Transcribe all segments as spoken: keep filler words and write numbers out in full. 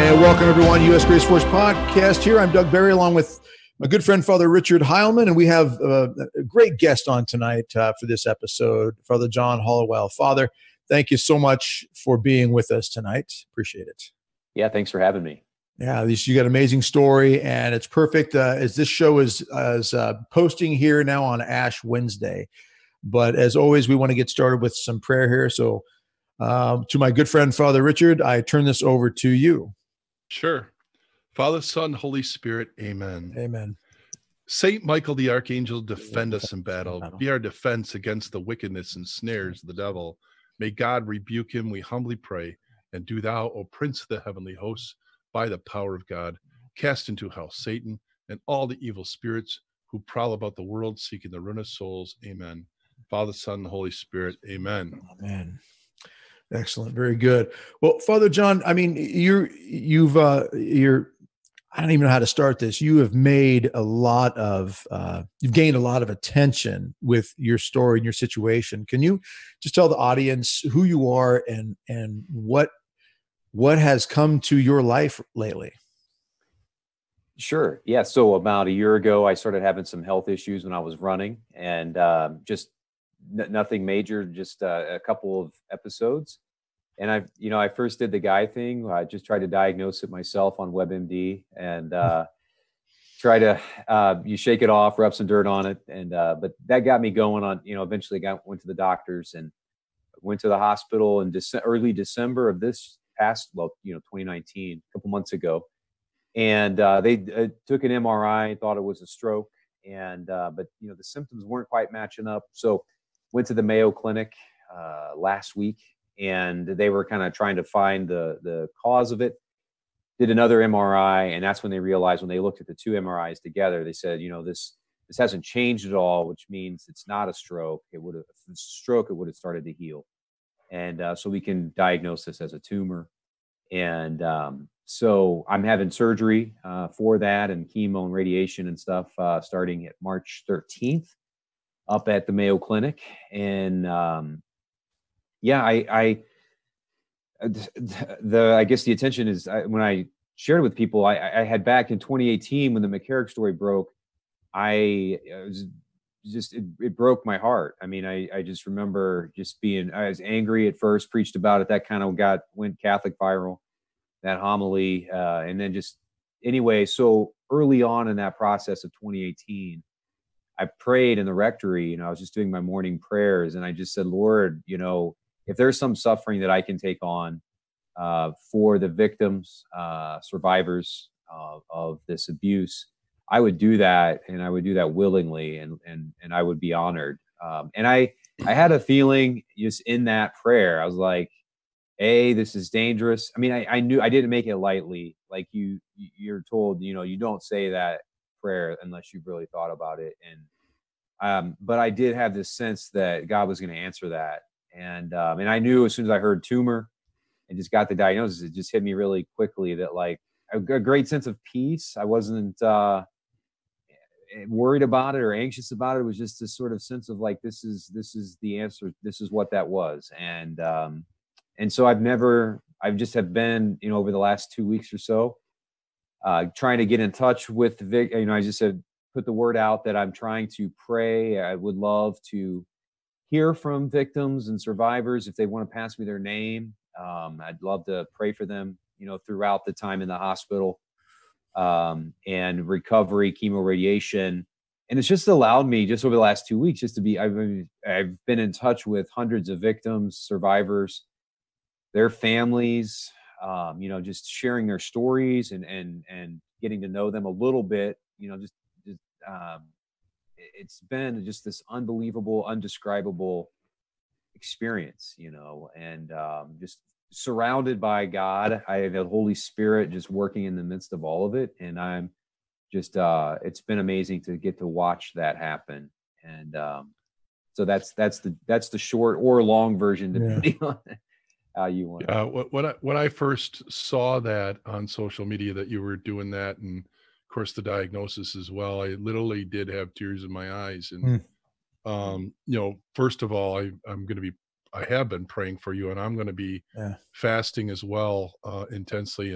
And welcome, everyone, U S Grace Force Podcast here. I'm Doug Barry, along with my good friend, Father Richard Heilman, and we have uh, a great guest on tonight uh, for this episode, Father John Hollowell. Father, thank you so much for being with us tonight. Appreciate it. Yeah, thanks for having me. Yeah, you got an amazing story, and it's perfect uh, as this show is, is uh, posting here now on Ash Wednesday. But as always, we want to get started with some prayer here. So um, to my good friend, Father Richard, I turn this over to you. Sure. Father, Son, Holy Spirit, amen. Amen. Saint Michael the Archangel, defend us in battle. battle. Be our defense against the wickedness and snares of the devil. May God rebuke him, we humbly pray. And do thou, O Prince of the heavenly hosts, by the power of God, cast into hell Satan and all the evil spirits who prowl about the world seeking the ruin of souls. Amen. Father, Son, and Holy Spirit, amen. Amen. Excellent. Very good. Well, Father John, I mean, you're, you've, uh, you're, I don't even know how to start this. You have made a lot of, uh, you've gained a lot of attention with your story and your situation. Can you just tell the audience who you are and, and what, what has come to your life lately? Sure. Yeah. So about a year ago, I started having some health issues when I was running, and um, just n- nothing major, just uh, a couple of episodes. And I, you know, I first did the guy thing. I just tried to diagnose it myself on WebMD and uh, try to, uh, you shake it off, rub some dirt on it. And, uh, but that got me going on, you know, eventually got, went to the doctors and went to the hospital in Dece- early December of this past, well, you know, twenty nineteen, a couple months ago. And uh, they uh, took an M R I, thought it was a stroke. And, uh, but, you know, the symptoms weren't quite matching up. So went to the Mayo Clinic uh, last week, and they were kind of trying to find the the cause of it. Did another M R I, and that's when they realized, when they looked at the two M R Is together, they said, you know, this this hasn't changed at all, which means it's not a stroke. It would have, if it's a stroke, it would have started to heal. And uh, so we can diagnose this as a tumor. And um, so I'm having surgery uh, for that, and chemo and radiation and stuff uh, starting at March thirteenth up at the Mayo Clinic. And um, yeah, I, I the I guess the attention is I, when I shared it with people, I, I had back in twenty eighteen when the McCarrick story broke, I, I was just it, it broke my heart. I mean, I I just remember just being I was angry at first, preached about it, that kind of got went Catholic viral, that homily, uh, and then just anyway. So early on in that process of twenty eighteen, I prayed in the rectory. You know, I was just doing my morning prayers, and I just said, Lord, you know, if there's some suffering that I can take on uh, for the victims, uh, survivors uh, of this abuse, I would do that, and I would do that willingly, and and and I would be honored. Um, and I I had a feeling just in that prayer, I was like, "Hey, this is dangerous." I mean, I, I knew I didn't make it lightly. Like you you're told, you know, you don't say that prayer unless you've really thought about it. And um, but I did have this sense that God was going to answer that. And um, and I knew as soon as I heard tumor and just got the diagnosis, it just hit me really quickly that like a, a great sense of peace. I wasn't uh, worried about it or anxious about it. It was just this sort of sense of like, this is this is the answer. This is what that was. And um, and so I've never, I've just have been, you know, over the last two weeks or so, uh, trying to get in touch with Vic. You know, I just said, put the word out that I'm trying to pray. I would love to hear from victims and survivors if they want to pass me their name. Um, I'd love to pray for them, you know, throughout the time in the hospital um, and recovery, chemo, radiation. And it's just allowed me just over the last two weeks just to be, I've been, I've been in touch with hundreds of victims, survivors, their families, um, you know, just sharing their stories and, and, and getting to know them a little bit, you know, just, just um, it's been just this unbelievable, undescribable experience, you know, and um, just surrounded by God. I have the Holy Spirit just working in the midst of all of it. And I'm just, uh, it's been amazing to get to watch that happen. And um, so that's, that's the, that's the short or long version, depending yeah. on how you want. Uh, when I, when I first saw that on social media that you were doing that, and of course the diagnosis as well, I literally did have tears in my eyes. And, mm. um, you know, first of all, I, I'm going to be, I have been praying for you, and I'm going to be yeah. fasting as well, uh, intensely. And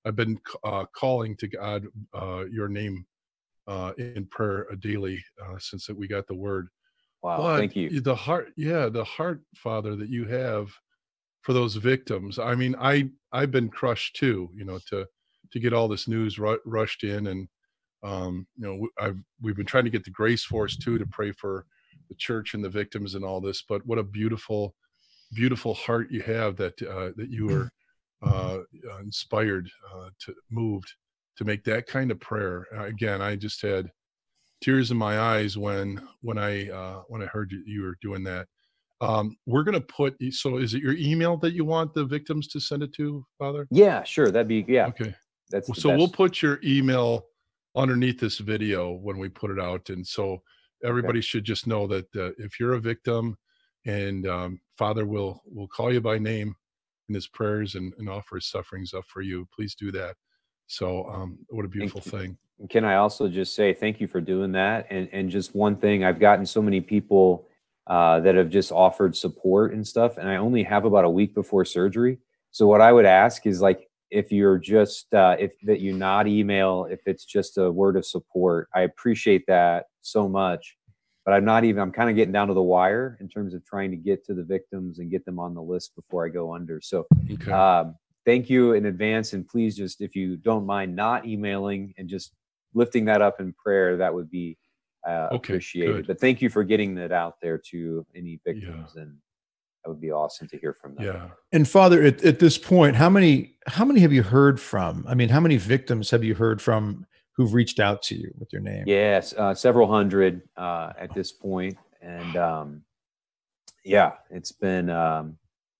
I've been uh, calling to God uh, your name uh, in prayer uh, daily uh, since that we got the word. Wow. But Thank you. the heart, yeah, the heart, Father, that you have for those victims. I mean, I I've been crushed too, you know, to to get all this news ru- rushed in, and um, you know, I've we've been trying to get the Grace Force too to pray for the church and the victims and all this. But what a beautiful, beautiful heart you have that uh, that you were uh, inspired, uh, to moved to make that kind of prayer. Uh, again, I just had tears in my eyes when when I uh, when I heard you, you were doing that. Um, we're gonna put. So, is it your email that you want the victims to send it to, Father? Yeah, sure. That'd be yeah. Okay. That's Well, the so we'll best. put your email underneath this video when we put it out, and so everybody Okay. should just know that uh, if you're a victim, and um, Father will will call you by name in his prayers and, and offer his sufferings up for you. Please do that. So, um, what a beautiful c- thing. Can I also just say thank you for doing that? And and just one thing, I've gotten so many people uh, that have just offered support and stuff, and I only have about a week before surgery. So what I would ask is, like, if you're just uh, if that you not email, if it's just a word of support, I appreciate that so much. But I'm not even. I'm kind of getting down to the wire in terms of trying to get to the victims and get them on the list before I go under. So. Okay. Um, thank you in advance, and please just, if you don't mind not emailing and just lifting that up in prayer, that would be uh, Okay, appreciated. good. But thank you for getting that out there to any Yeah. victims, and that would be awesome to hear from them. Yeah. And Father, at, at this point, how many how many have you heard from? I mean, how many victims have you heard from who've reached out to you with your name? Yes, uh, several hundred uh, at this point, and um, yeah, it's been. Um,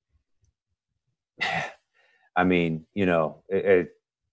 I mean, you know, it, it,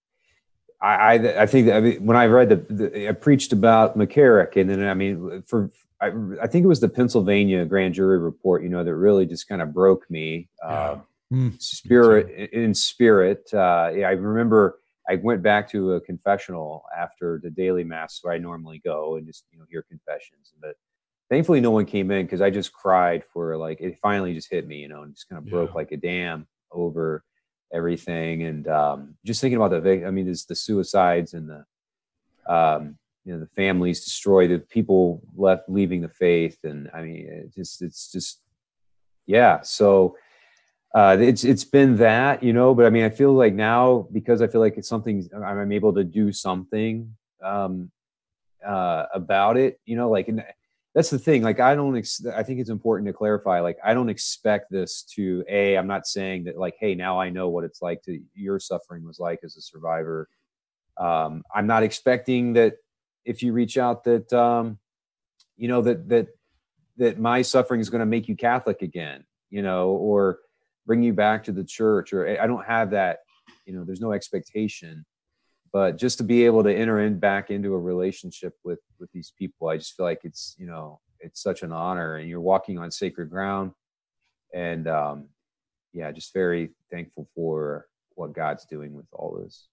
I, I I think that, I mean, when I read the, the I preached about McCarrick, and then I mean, for I, I think it was the Pennsylvania grand jury report, you know, that really just kind of broke me. Uh, Yeah. Mm. spirit in spirit. Uh, yeah, I remember I went back to a confessional after the daily mass where I normally go and just, you know, hear confessions. But thankfully, no one came in, because I just cried for, like, it finally just hit me, you know, and just kind of broke Yeah. like a dam over everything. And um, just thinking about the, vic- I mean, there's the suicides and the, um, you know, the families destroyed, the people left leaving the faith, and I mean, it just, it's just, yeah. So. Uh, it's it's been that, you know, but I mean, I feel like now, because I feel like it's something, I'm able to do something um, uh, about it, you know, like, and that's the thing. Like, I don't, ex- I think it's important to clarify, like, I don't expect this to, A, I'm not saying that, like, hey, now I know what it's like to, your suffering was like as a survivor. Um, I'm not expecting that if you reach out that, um, you know, that, that, that my suffering is going to make you Catholic again, you know, or bring you back to the church, or I don't have that, you know, there's no expectation. But just to be able to enter in back into a relationship with with these people, I just feel like it's, you know, it's such an honor, and you're walking on sacred ground. And um yeah, just very thankful for what God's doing with all this.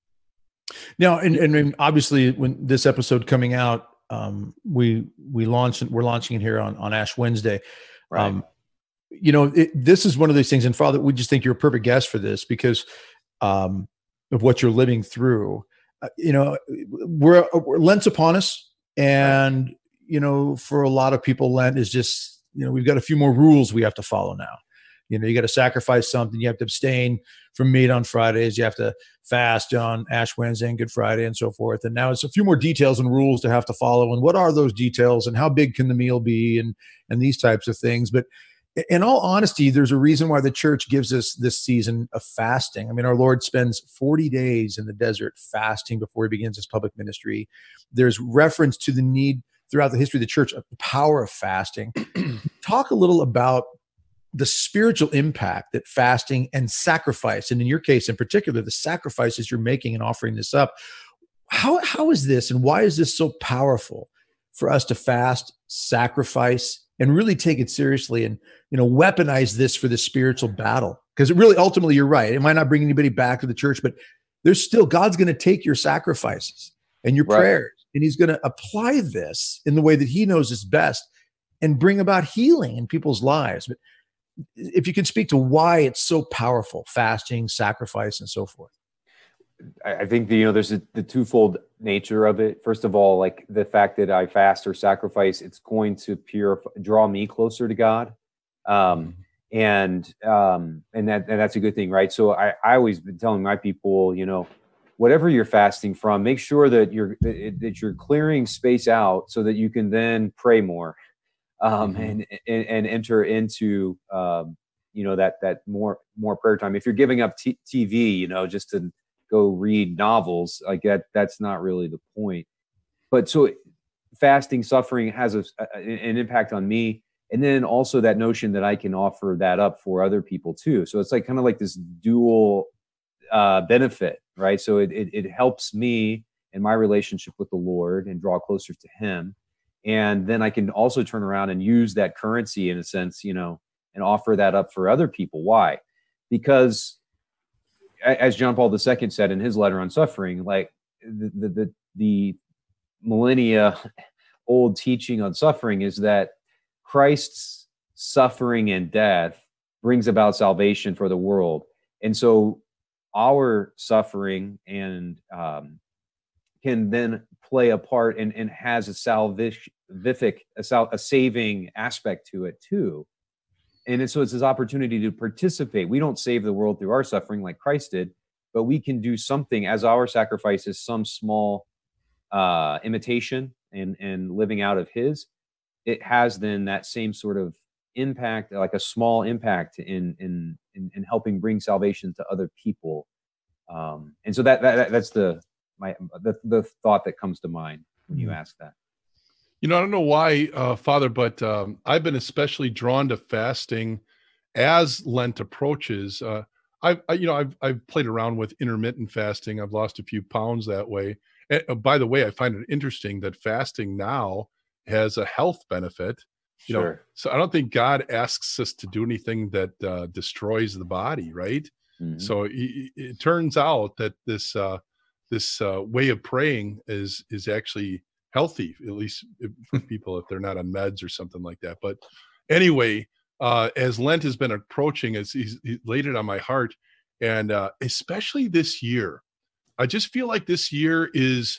Now, and, and and obviously, when this episode coming out, um, we we launched we're launching it here on on Ash Wednesday. Right. Um, you know, it, this is one of those things. And Father, we just think you're a perfect guest for this because um, of what you're living through. Uh, you know, we're, we're Lent's upon us, and right. you know, for a lot of people, Lent is just, you know, we've got a few more rules we have to follow now. You know, you got to sacrifice something. You have to abstain from meat on Fridays. You have to fast on Ash Wednesday and Good Friday and so forth. And now it's a few more details and rules to have to follow. And what are those details? And how big can the meal be? And and these types of things. But in all honesty, there's a reason why the church gives us this season of fasting. I mean, our Lord spends forty days in the desert fasting before he begins his public ministry. There's reference to the need throughout the history of the church of the power of fasting. Talk a little about the spiritual impact that fasting and sacrifice, and in your case in particular, the sacrifices you're making and offering this up. How, how is this, and why is this so powerful for us to fast, sacrifice, and really take it seriously, and, you know, weaponize this for the spiritual battle? Because it really, ultimately, you're right. It might not bring anybody back to the church, but there's still, God's going to take your sacrifices and your Right. prayers, and he's going to apply this in the way that he knows is best and bring about healing in people's lives. But if you can speak to why it's so powerful, fasting, sacrifice, and so forth. I I think the, you know, there's a, the twofold nature of it. First of all, like the fact that I fast or sacrifice, it's going to purify, draw me closer to God. Um, and, um, and that, and that's a good thing, right? So I, I always been telling my people, you know, whatever you're fasting from, make sure that you're, that that you're clearing space out so that you can then pray more, um, Mhm. and, and, and enter into, um, you know, that, that more, more prayer time. If you're giving up t- TV, you know, just to go read novels, like that, that's not really the point. But so fasting, suffering has a, a, an impact on me. And then also that notion that I can offer that up for other people too. So it's like kind of like this dual uh, benefit, right? So it, it, it helps me in my relationship with the Lord and draw closer to Him. And then I can also turn around and use that currency in a sense, you know, and offer that up for other people. Why? Because as John Paul the Second said in his letter on suffering, like the, the, the, the millennia old teaching on suffering is that Christ's suffering and death brings about salvation for the world. And so our suffering and um, can then play a part and, and has a salvific, a, sal- a saving aspect to it too. And so it's this opportunity to participate. We don't save the world through our suffering like Christ did, but we can do something as our sacrifice is some small uh, imitation and, and living out of His. It has then that same sort of impact, like a small impact in in in, in helping bring salvation to other people. Um, and so that, that that's the my the, the thought that comes to mind when you ask that. You know, I don't know why, uh, Father, but um, I've been especially drawn to fasting as Lent approaches. Uh, I've, I, you know, I've I've played around with intermittent fasting. I've lost a few pounds that way. And, uh, by the way, I find it interesting that fasting now has a health benefit. You know, Sure. so I don't think God asks us to do anything that uh, destroys the body, right? Mhm. So it, it turns out that this uh, this uh, way of praying is is actually healthy, at least if, for people if they're not on meds or something like that. But anyway, uh, as Lent has been approaching, as he's, he laid it on my heart, and uh, especially this year, I just feel like this year is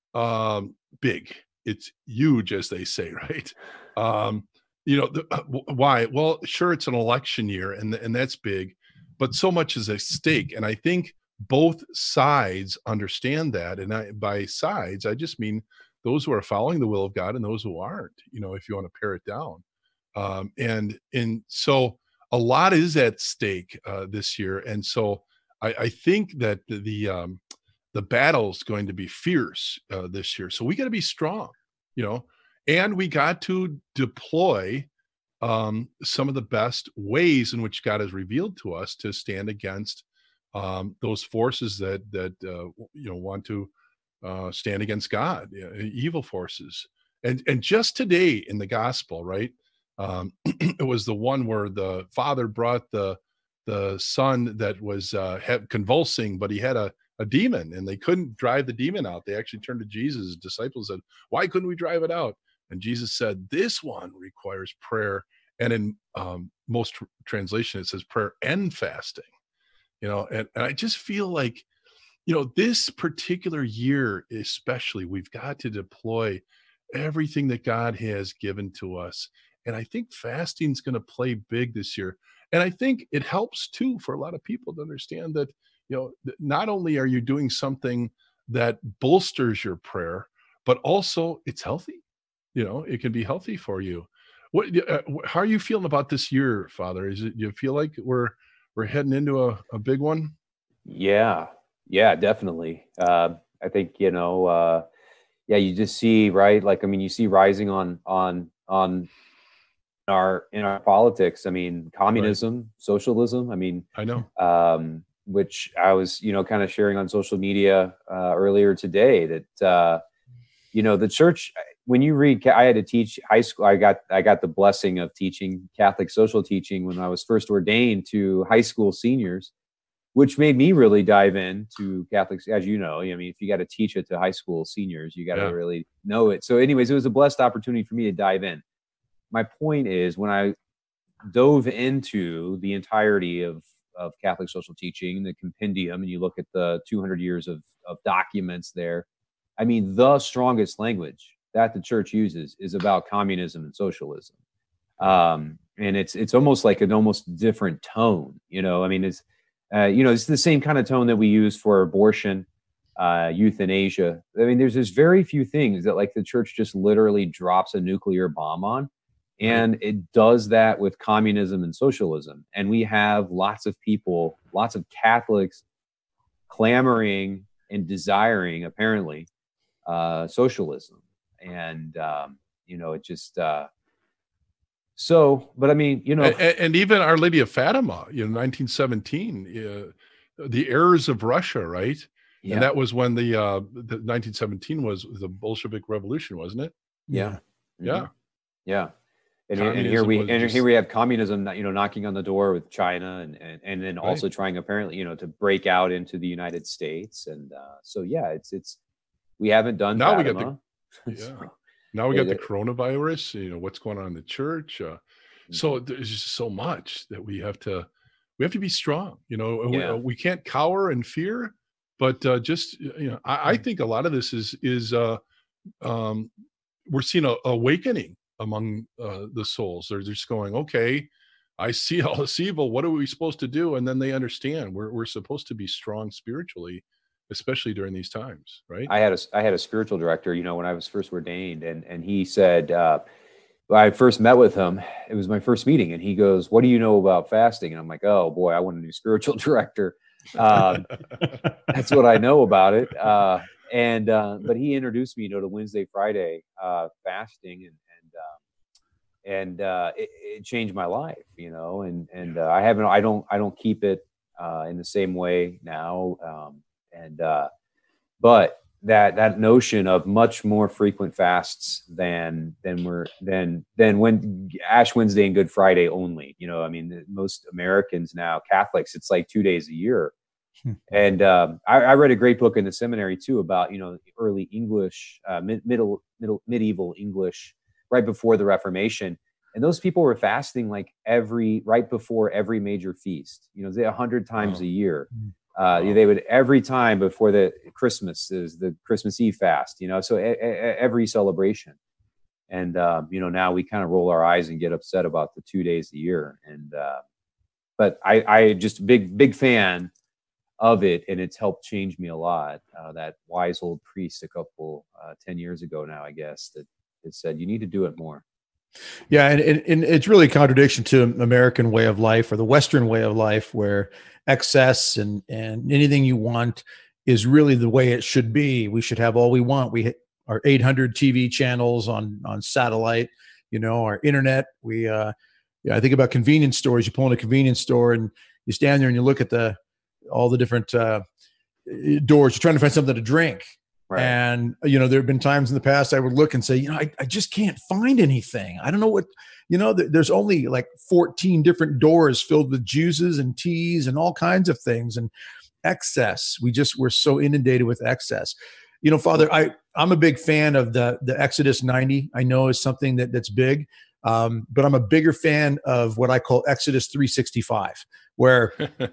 um, big. It's huge, as they say, right? Um, you know, the, uh, w- why? Well, sure, it's an election year, and and that's big, but so much is at stake, and I think both sides understand that. And I, by sides, I just mean those who are following the will of God and those who aren't. You know, if you want to pare it down, um, and and so a lot is at stake uh, this year, and so I, I think that the, the um, the battle's going to be fierce uh, this year. So we got to be strong, you know, and we got to deploy um, some of the best ways in which God has revealed to us to stand against um, those forces that that uh, you know want to uh, stand against God, you know, evil forces. And and just today in the gospel, right? Um, it was the one where the father brought the the son that was uh, had convulsing, but he had a a demon, and they couldn't drive the demon out. They actually turned to Jesus. His disciples said, "Why couldn't we drive it out?" And Jesus said, "This one requires prayer." And in um, most tr- translation, it says prayer and fasting. You know, and, and I just feel like, you know, this particular year, especially, we've got to deploy everything that God has given to us. And I think fasting is going to play big this year. And I think it helps too for a lot of people to understand that, you know, th- not only are you doing something that bolsters your prayer, but also it's healthy. You know, it can be healthy for you. What, uh, wh- how are you feeling about this year, Father? Is it, you feel like we're, we're heading into a, a big one? Yeah, yeah, definitely. Uh, I think, you know, uh, yeah, you just see, right? Like, I mean, you see rising on on on our in our politics. I mean, Right. communism, socialism. I mean, I know. um, which I was, you know, kind of sharing on social media uh, earlier today that uh, you know the church. When you read, Ca- I had to teach high school. I got I got the blessing of teaching Catholic social teaching when I was first ordained to high school seniors, which made me really dive into Catholics. As you know, I mean, if you got to teach it to high school seniors, you got to Yeah. really know it. So, anyways, it was a blessed opportunity for me to dive in. My point is, when I dove into the entirety of of Catholic social teaching, the compendium, and you look at the two hundred years of, of documents there, I mean, the strongest language that the church uses is about communism and socialism. Um, and it's, it's almost like an almost different tone, you know, I mean, it's, uh, you know, it's the same kind of tone that we use for abortion, uh, euthanasia. I mean, there's there's very few things that like the church just literally drops a nuclear bomb on. And it does that with communism and socialism. And we have lots of people, lots of Catholics clamoring and desiring, apparently, uh, socialism. And, um, you know, it just, uh, so, but I mean, you know. And, and even Our Lady of Fatima, you know, nineteen seventeen, uh, the errors of Russia, right? Yeah. And that was when the, uh, the nineteen seventeen was the Bolshevik Revolution, wasn't it? Yeah. Mm-hmm. Yeah. Yeah. And, and here we and just, here we have communism, you know, knocking on the door with China, and and, and then right. also trying apparently, you know, to break out into the United States, and uh, so yeah, it's it's we haven't done now Fatima. we got the yeah so, now we got the coronavirus. You know what's going on in the church. Uh, mm-hmm. So there's just so much that we have to we have to be strong. You know, yeah. we, we can't cower in fear, but uh, just you know, I, I think a lot of this is is uh, um, we're seeing a awakening among uh, the souls. They're just going, okay, I see all this evil. What are we supposed to do? And then they understand we're we're supposed to be strong spiritually, especially during these times, right? I had a I had a spiritual director, you know, when I was first ordained, and and he said, uh, when I first met with him, it was my first meeting, and he goes, "What do you know about fasting?" And I'm like, "Oh boy, I want a new spiritual director. Um, that's what I know about it." Uh, and uh, but he introduced me, you know, to Wednesday, Friday uh, fasting, and and uh, it, it changed my life, you know, and, and uh, I haven't, I don't, I don't keep it uh, in the same way now. Um, and, uh, but that, that notion of much more frequent fasts than, than we're, than, than when Ash Wednesday and Good Friday only, you know, I mean, most Americans now, Catholics, it's like two days a year. And um, I, I read a great book in the seminary too about, you know, early English, uh, mid, middle, middle, medieval English, right before the Reformation. And those people were fasting like every, right before every major feast, you know, they a hundred times oh. a year. Uh, oh. They would every time before the Christmas is the Christmas Eve fast, you know, so a, a, every celebration. And, um, you know, now we kind of roll our eyes and get upset about the two days a year. And, uh, but I, I just big, big fan of it. And it's helped change me a lot. Uh, that wise old priest a couple, uh, ten years ago now, I guess, that, it said you need to do it more. Yeah, and, and, and it's really a contradiction to American way of life or the Western way of life, where excess and and anything you want is really the way it should be. We should have all we want. We our eight hundred T V channels on on satellite, you know, our internet. We uh, yeah, I think about convenience stores. You pull in a convenience store and you stand there and you look at the all the different uh, doors. You're trying to find something to drink. Right. And, you know, there have been times in the past I would look and say, you know, I, I just can't find anything. I don't know what, you know, th- there's only like fourteen different doors filled with juices and teas and all kinds of things, and excess. We just, we're so inundated with excess. You know, Father, I, I'm a big fan of the, the Exodus ninety. I know is something that that's big, um, but I'm a bigger fan of what I call Exodus three sixty-five, where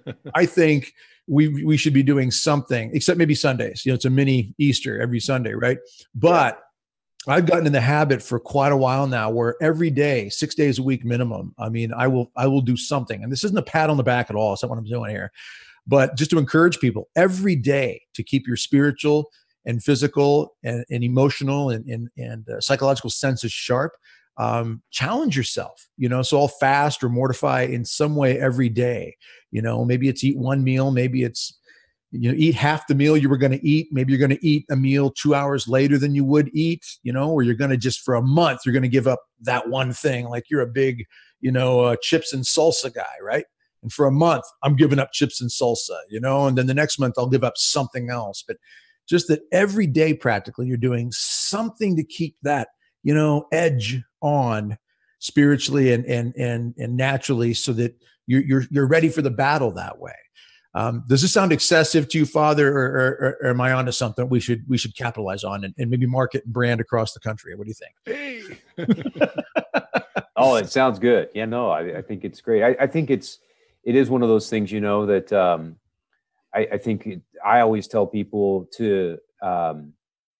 I think we we should be doing something, except maybe Sundays. You know, it's a mini Easter every Sunday, right? But yeah. I've gotten in the habit for quite a while now where every day, six days a week minimum, I mean, I will I will do something. And this isn't a pat on the back at all. It's not what I'm doing here. But just to encourage people every day to keep your spiritual and physical and, and emotional and, and, and uh, psychological senses sharp. Um, challenge yourself, you know, so I'll fast or mortify in some way every day. You know, maybe it's eat one meal, maybe it's, you know, eat half the meal you were going to eat. Maybe you're going to eat a meal two hours later than you would eat, you know, or you're going to just for a month, you're going to give up that one thing. Like you're a big, you know, uh, chips and salsa guy, right? And for a month, I'm giving up chips and salsa, you know, and then the next month I'll give up something else. But just that every day, practically, you're doing something to keep that, you know, edge on spiritually and and and and naturally, so that you're you're you're ready for the battle that way. Um, does this sound excessive to you, Father, or, or, or am I onto something we should we should capitalize on and, and maybe market and brand across the country? What do you think? Hey. Oh, it sounds good. Yeah, no, I, I think it's great. I, I think it's it is one of those things, you know, that um, I, I think it, I always tell people to, um,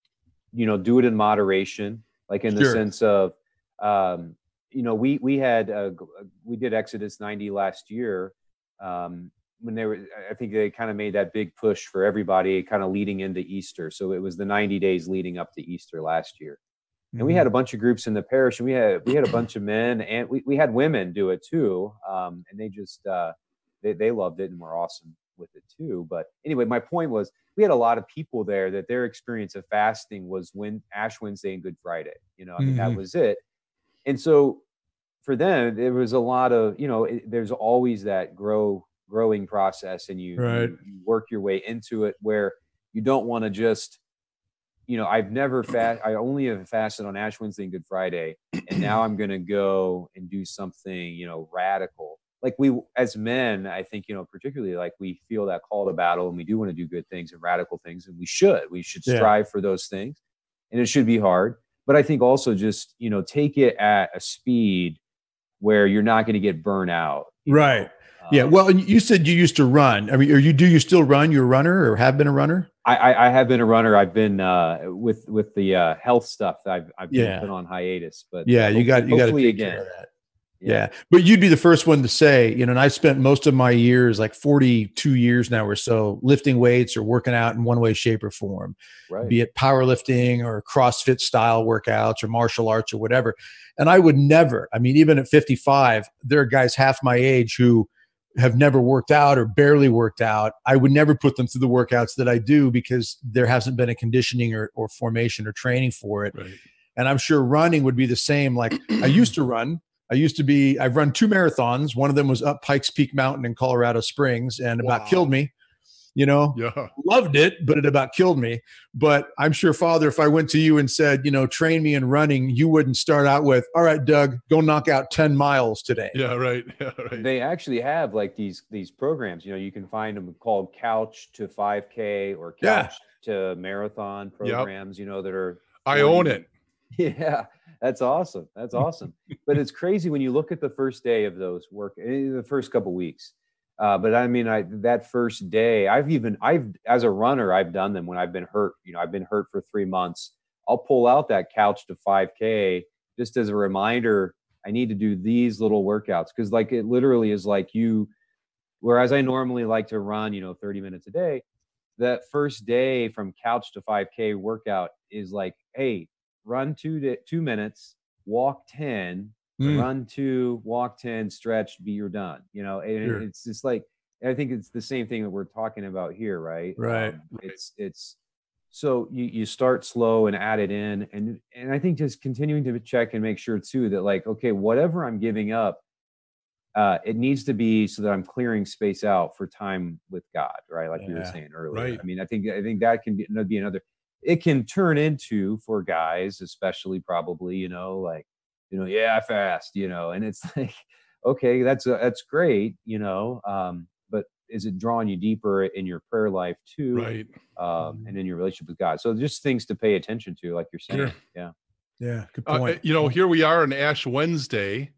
you know, do it in moderation, like in the Sure. sense of, um, you know, we we had uh, g- uh, we did Exodus ninety last year, um, when they were. I think they kind of made that big push for everybody, kind of leading into Easter. So it was the ninety days leading up to Easter last year, and we Mhm. had a bunch of groups in the parish, and we had we had a bunch of men, and we, we had women do it too, um, and they just uh, they they loved it and were awesome with it too. But anyway, my point was we had a lot of people there that their experience of fasting was when Ash Wednesday and Good Friday. You know, I mean that Mhm. was it, and so for them there was a lot of, you know, it, there's always that grow growing process, and you Right. you you work your way into it where you don't want to just, you know, I've never fast. I only have fasted on Ash Wednesday and Good Friday, and now I'm going to go and do something, you know, radical. Like we, as men, I think, you know, particularly like we feel that call to battle, and we do want to do good things and radical things, and we should. We should Yeah. strive for those things, and it should be hard. But I think also just, you know, take it at a speed where you're not going to get burnt out. You Right. know? Yeah. Um, Well, and you said you used to run. I mean, or you do you still run? You're a runner or have been a runner? I, I, I have been a runner. I've been uh, with with the uh, health stuff. I've I've been put Yeah. on hiatus, but Yeah. uh, You hopefully, got you got to hopefully take care again. of that. Yeah. Yeah. But you'd be the first one to say, you know, and I spent most of my years, like forty-two years now or so, lifting weights or working out in one way, shape, or form, Right. be it powerlifting or CrossFit style workouts or martial arts or whatever. And I would never, I mean, even at fifty-five, there are guys half my age who have never worked out or barely worked out. I would never put them through the workouts that I do because there hasn't been a conditioning or, or formation or training for it. Right. And I'm sure running would be the same. Like I used to run. I used to be, I've run two marathons. One of them was up Pikes Peak Mountain in Colorado Springs and about Wow. killed me. You know, Yeah. loved it, but it about killed me. But I'm sure, Father, if I went to you and said, you know, train me in running, you wouldn't start out with, all right, Doug, go knock out ten miles today. Yeah. Right. Yeah. Right. They actually have like these these programs. You know, you can find them called Couch to five K or Yeah. Couch to Marathon programs. You know, that are I own it. Yeah, that's awesome. That's awesome. But it's crazy when you look at the first day of those work, eh, the first couple weeks. Uh, but I mean, I that first day, I've even I've as a runner, I've done them when I've been hurt. You know, I've been hurt for three months. I'll pull out that Couch to five K just as a reminder. I need to do these little workouts because, like, it literally is like you. Whereas I normally like to run, you know, thirty minutes a day. That first day from Couch to five K workout is like, hey, run two to two minutes, walk ten, Mm, run two, walk ten, stretch, be you're done. You know, and sure. it's just like I think it's the same thing that we're talking about here, right? Right. Um, it's it's so you you start slow and add it in, and and I think just continuing to check and make sure too that like, okay, whatever I'm giving up, uh, it needs to be so that I'm clearing space out for time with God, right? Like you were Yeah. saying earlier. Right. I mean, I think I think that can be, be another. It can turn into for guys, especially probably, you know, like, you know, yeah, I fast, you know, and it's like, okay, that's uh, that's great, you know, um, but is it drawing you deeper in your prayer life too, Right. um, and in your relationship with God? So just things to pay attention to, like you're saying. Sure. Yeah. Yeah. Good Uh, point. you know, here we are on Ash Wednesday.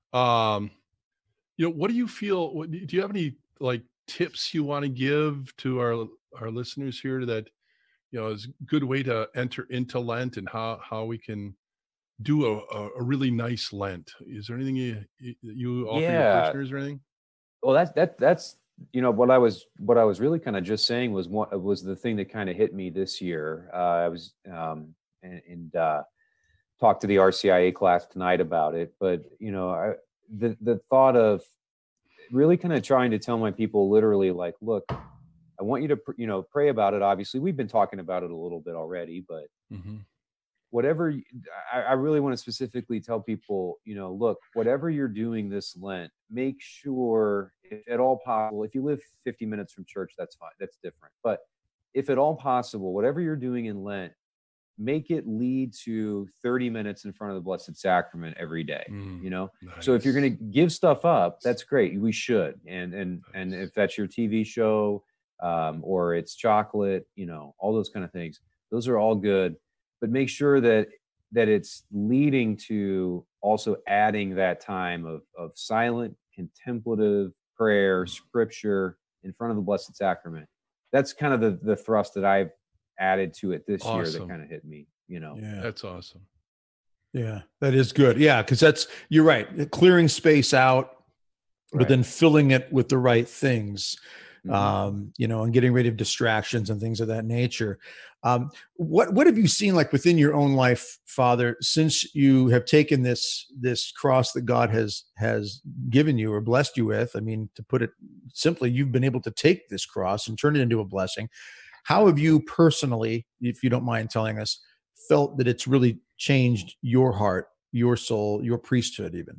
Um, you know, what do you feel? What, do you have any like tips you want to give to our our listeners here that, you know, is a good way to enter into Lent and how how we can do a, a, a really nice Lent? Is there anything you you, you offer your Yeah. parishioners or anything? Well, that's that that's you know what I was what I was really kind of just saying was what was the thing that kind of hit me this year. Uh, I was um, and, and uh, talked to the R C I A class tonight about it, but you know, I, the the thought of really kind of trying to tell my people literally like, look, I want you to pr- you know pray about it. Obviously, we've been talking about it a little bit already, but Mm-hmm. whatever y- I, I really want to specifically tell people, you know, look, whatever you're doing this Lent, make sure, if at all possible, if you live fifty minutes from church, that's fine, that's different. But if at all possible, whatever you're doing in Lent, make it lead to thirty minutes in front of the Blessed Sacrament every day. Mm, You know, nice. so if you're going to give stuff up, that's great. We should, and and and Nice. if that's your T V show, um, or it's chocolate, you know, all those kind of things, those are all good. But make sure that that it's leading to also adding that time of of silent, contemplative prayer, scripture in front of the Blessed Sacrament. That's kind of the the thrust that I've added to it this Awesome. year that kind of hit me, you know. Yeah. That's awesome. Yeah, that is good. Yeah, because that's, you're right. Clearing space out, but Right. then filling it with the right things, Mhm. um, you know, and getting rid of distractions and things of that nature. Um, what what have you seen, like, within your own life, Father, since you have taken this this cross that God has has given you or blessed you with? I mean, to put it simply, you've been able to take this cross and turn it into a blessing. How have you personally, if you don't mind telling us, felt that it's really changed your heart, your soul, your priesthood even?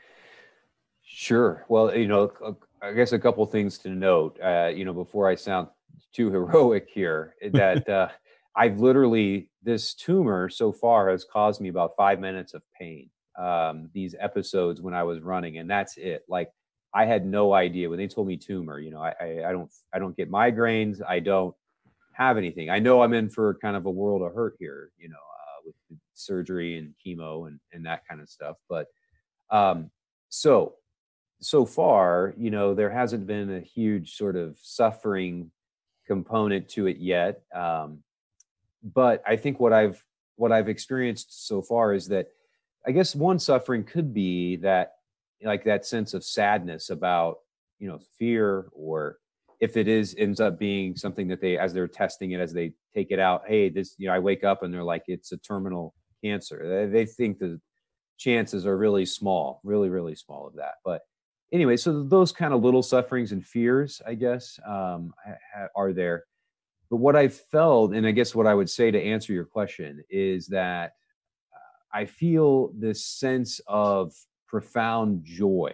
Sure. Well, you know, a- I guess a couple things to note, uh, you know, before I sound too heroic here, that uh, I've literally, this tumor so far has caused me about five minutes of pain, um, these episodes when I was running, and that's it. Like, I had no idea when they told me tumor, you know, I, I, I don't, I don't get migraines. I don't have anything. I know I'm in for kind of a world of hurt here, you know, uh, with the surgery and chemo and, and that kind of stuff. But um, so, so far, you know, there hasn't been a huge sort of suffering component to it yet. Um, but I think what I've what I've experienced so far is that I guess one suffering could be that, like, that sense of sadness about, you know, fear, or if it is ends up being something that they, as they're testing it, as they take it out, hey, this, you know, I wake up and they're like, it's a terminal cancer. They, they think the chances are really small, really, really small of that. But anyway, so those kind of little sufferings and fears, I guess, um, ha- ha- are there. But what I felt, and I guess what I would say to answer your question, is that I feel this sense of profound joy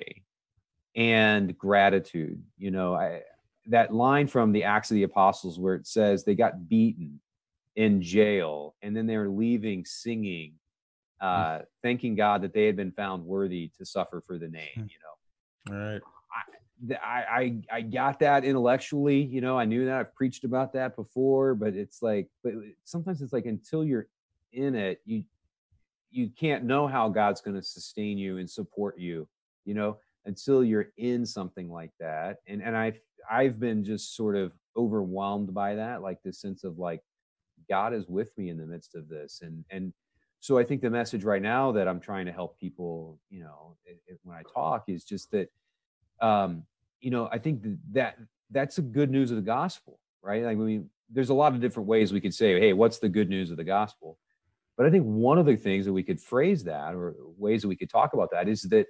and gratitude. You know, I, that line from the Acts of the Apostles where it says they got beaten in jail and then they were leaving singing, uh, thanking God that they had been found worthy to suffer for the name, you know. All right. I, I I got that intellectually, you know, I knew that, I've preached about that before, but it's like, but sometimes it's like until you're in it, you you can't know how God's going to sustain you and support you, you know, until you're in something like that. And and I've I've been just sort of overwhelmed by that, like this sense of like God is with me in the midst of this. And and so I think the message right now that I'm trying to help people, you know, it, it, when I talk is just that um, you know, I think that, that that's the good news of the gospel, right? Like, I mean, there's a lot of different ways we could say, hey, what's the good news of the gospel? But I think one of the things that we could phrase that, or ways that we could talk about that, is that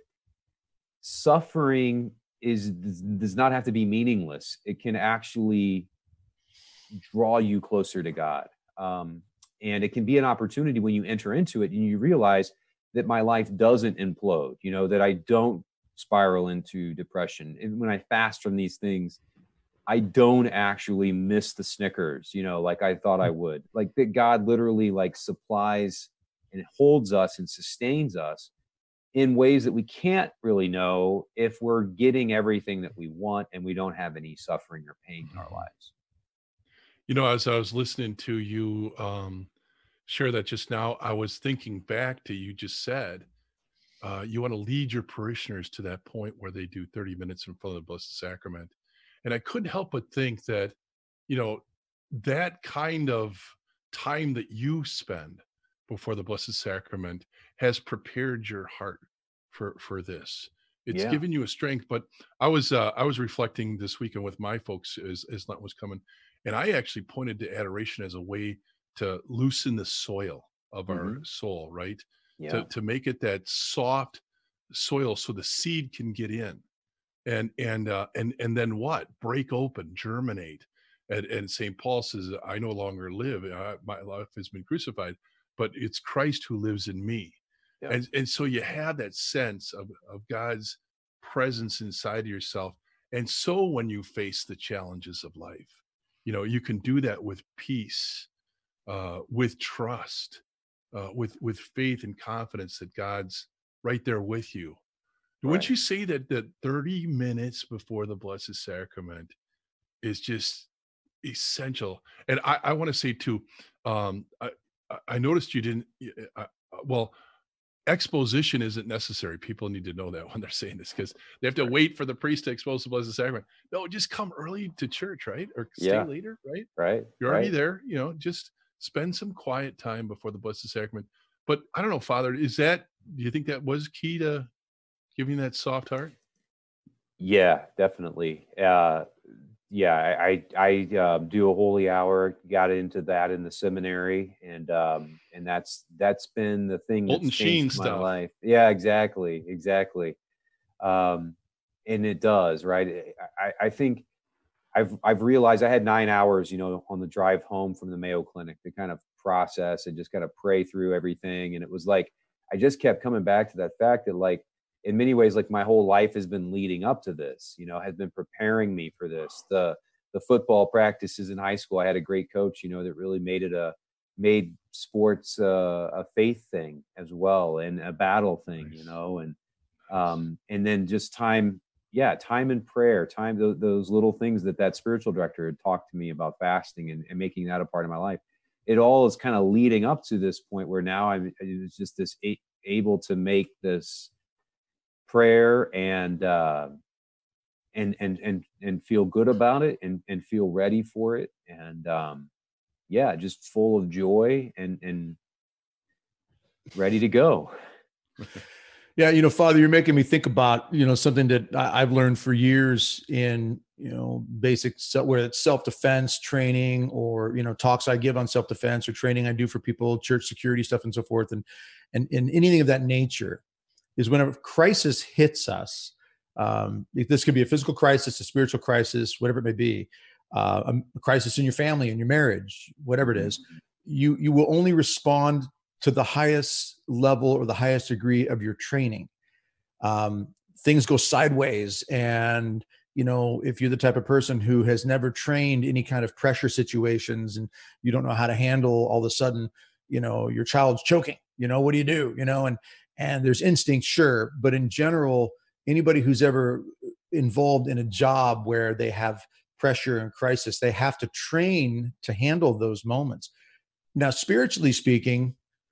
suffering is does not have to be meaningless. It can actually draw you closer to God. Um, and it can be an opportunity when you enter into it and you realize that my life doesn't implode, you know, that I don't spiral into depression. And when I fast from these things, I don't actually miss the Snickers, you know, like I thought I would. Like that God literally like supplies and holds us and sustains us in ways that we can't really know if we're getting everything that we want and we don't have any suffering or pain in our lives. You know, as I was listening to you um, share that just now, I was thinking back to you just said, uh, you want to lead your parishioners to that point where they do thirty minutes in front of the Blessed Sacrament. And I couldn't help but think that, you know, that kind of time that you spend before the Blessed Sacrament has prepared your heart for for this. It's Yeah. given you a strength. But I was uh, I was reflecting this weekend with my folks as as Lent was coming, and I actually pointed to adoration as a way to loosen the soil of our Mhm. soul, right? To Yeah. to make it that soft soil so the seed can get in, and and uh, and and then what? Break open, germinate. And, and Saint Paul says, "I no longer live; uh, my life has been crucified, but it's Christ who lives in me." Yeah. And and so you have that sense of of God's presence inside of yourself. And so when you face the challenges of life, you know, you can do that with peace, uh, with trust, uh, with with faith and confidence that God's right there with you. Wouldn't Right. you say that that thirty minutes before the Blessed Sacrament is just essential? And I, I want to say too, um, I, I I noticed you didn't. y- uh, uh, well, exposition isn't necessary. People need to know that when they're saying this, because they have to wait for the priest to expose the blessed sacrament. No, just come early to church, right? Or stay Yeah. later, right? Right. You're already right. there, you know, just spend some quiet time before the blessed sacrament. But I don't know, Father, is that, do you think that was key to giving that soft heart? Yeah, definitely. Uh, yeah, I I, I um, do a holy hour. Got into that in the seminary, and um, and that's that's been the thing Fulton that's Sheen changed my stuff. life. Yeah, exactly, exactly. Um, and it does, right? I, I think I've I've realized I had nine hours, you know, on the drive home from the Mayo Clinic to kind of process and just kind of pray through everything. And it was like I just kept coming back to that fact that, like, in many ways, like my whole life has been leading up to this, you know, has been preparing me for this. The the football practices in high school, I had a great coach, you know, that really made it a made sports uh, a faith thing as well, and a battle thing, Nice. you know, and um, and then just time, yeah, time in prayer, time those, those little things that that spiritual director had talked to me about, fasting and, and making that a part of my life. It all is kind of leading up to this point where now I'm it's just this a, able to make this prayer and uh, and and and and feel good about it, and and feel ready for it, and um, yeah, just full of joy and and ready to go. Yeah, you know, Father, you're making me think about, you know, something that I, I've learned for years in, you know, basic, whether it's self-defense training or, you know, talks I give on self-defense or training I do for people, church security stuff and so forth. And, and, and anything of that nature is whenever crisis hits us, um, this could be a physical crisis, a spiritual crisis, whatever it may be, uh, a crisis in your family, in your marriage, whatever it is, you, you will only respond to the highest level or the highest degree of your training. Um, things go sideways. And, you know, if you're the type of person who has never trained any kind of pressure situations and you don't know how to handle all of a sudden, you know, your child's choking, you know, what do you do? You know, and, and there's instinct, sure. But in general, anybody who's ever involved in a job where they have pressure and crisis, they have to train to handle those moments. Now, spiritually speaking,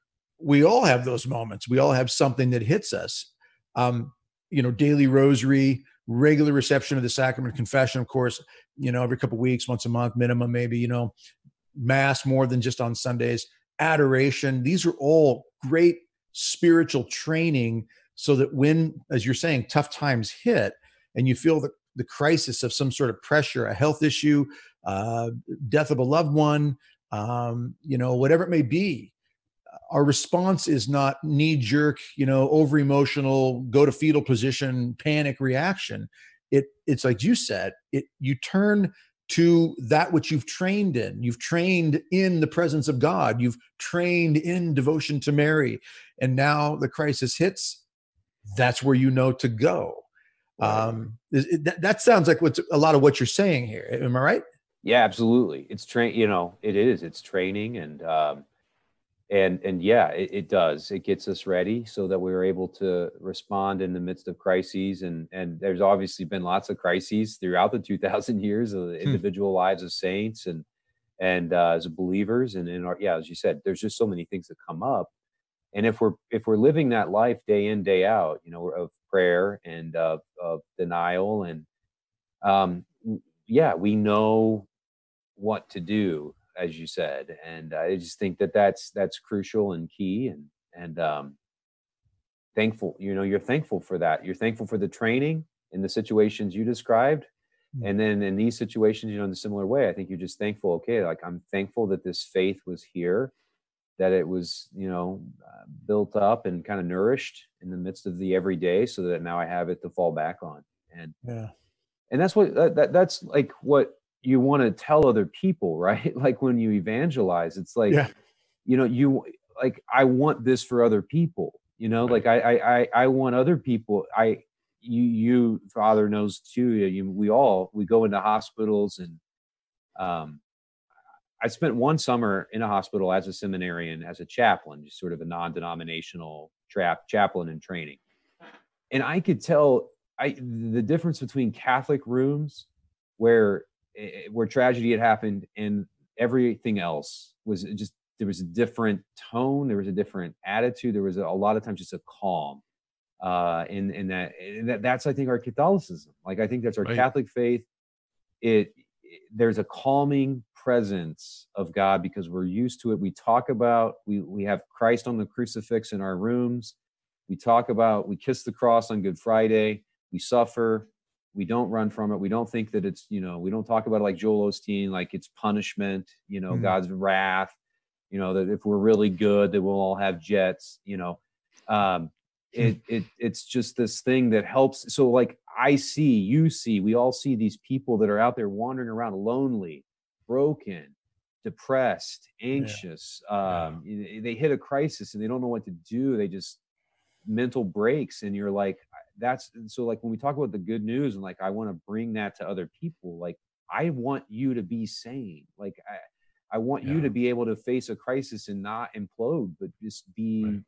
we all have those moments. We all have something that hits us. Um, you know, daily rosary, regular reception of the sacrament, confession, of course, you know, every couple of weeks, once a month, minimum, maybe, you know, mass more than just on Sundays, adoration. These are all great spiritual training so that when, as you're saying, tough times hit and you feel the, the crisis of some sort of pressure, a health issue, uh, death of a loved one, um, you know, whatever it may be, our response is not knee jerk, you know, over emotional, go to fetal position, panic reaction. It it's like you said, it you turn to that which you've trained in. You've trained in the presence of God. You've trained in devotion to Mary. And now the crisis hits. That's where you know to go. Right. Um, it, that, that sounds like what's a lot of what you're saying here. Am I right? Yeah, absolutely. It's train, you know, it is, it's training, and, um, and, and yeah, it, it does. It gets us ready so that we're able to respond in the midst of crises. And, and there's obviously been lots of crises throughout the two thousand years of the Hmm. individual lives of saints and, and, uh, as believers. And in our, yeah, as you said, there's just so many things that come up. And if we're, if we're living that life day in, day out, you know, of prayer and of, of denial, and, um, yeah, we know what to do, as you said. And I just think that that's, that's crucial and key, and, and, um, thankful, you know, you're thankful for that. You're thankful for the training in the situations you described. Mm. And then in these situations, you know, in a similar way, I think you're just thankful. Okay. Like, I'm thankful that this faith was here, that it was, you know, uh, built up and kind of nourished in the midst of the everyday, so that now I have it to fall back on. And, Yeah. and that's what, that, that that's like what you want to tell other people, right? Like when you evangelize, it's like, Yeah. you know, you like, I want this for other people, you know, Right. like I, I, I, I want other people. I, you, you, Father, knows too. You, we all, we go into hospitals, and, um, I spent one summer in a hospital as a seminarian, as a chaplain, just sort of a non-denominational trap chaplain in training. And I could tell I, the difference between Catholic rooms where, where tragedy had happened and everything else was just there was a different tone, there was a different attitude, there was a, a lot of times just a calm. Uh, and, and that, and that, that's, I think, our Catholicism. Like, I think that's our Right. Catholic faith. It, it, there's a calming presence of God because we're used to it. We talk about, we, we have Christ on the crucifix in our rooms. We talk about, we kiss the cross on Good Friday. We suffer. We don't run from it. We don't think that it's, you know, we don't talk about it like Joel Osteen, like it's punishment, you know, Mm. God's wrath, you know, that if we're really good, that we'll all have jets, you know. Um, it, it, it's just this thing that helps. So like I see, you see, we all see these people that are out there wandering around lonely, broken, depressed, anxious. Yeah. Um, they hit a crisis and they don't know what to do. They just, mental breaks, and you're like, that's so like when we talk about the good news and like I want to bring that to other people, like I want you to be sane, like I I want Yeah. you to be able to face a crisis and not implode, but just be Right.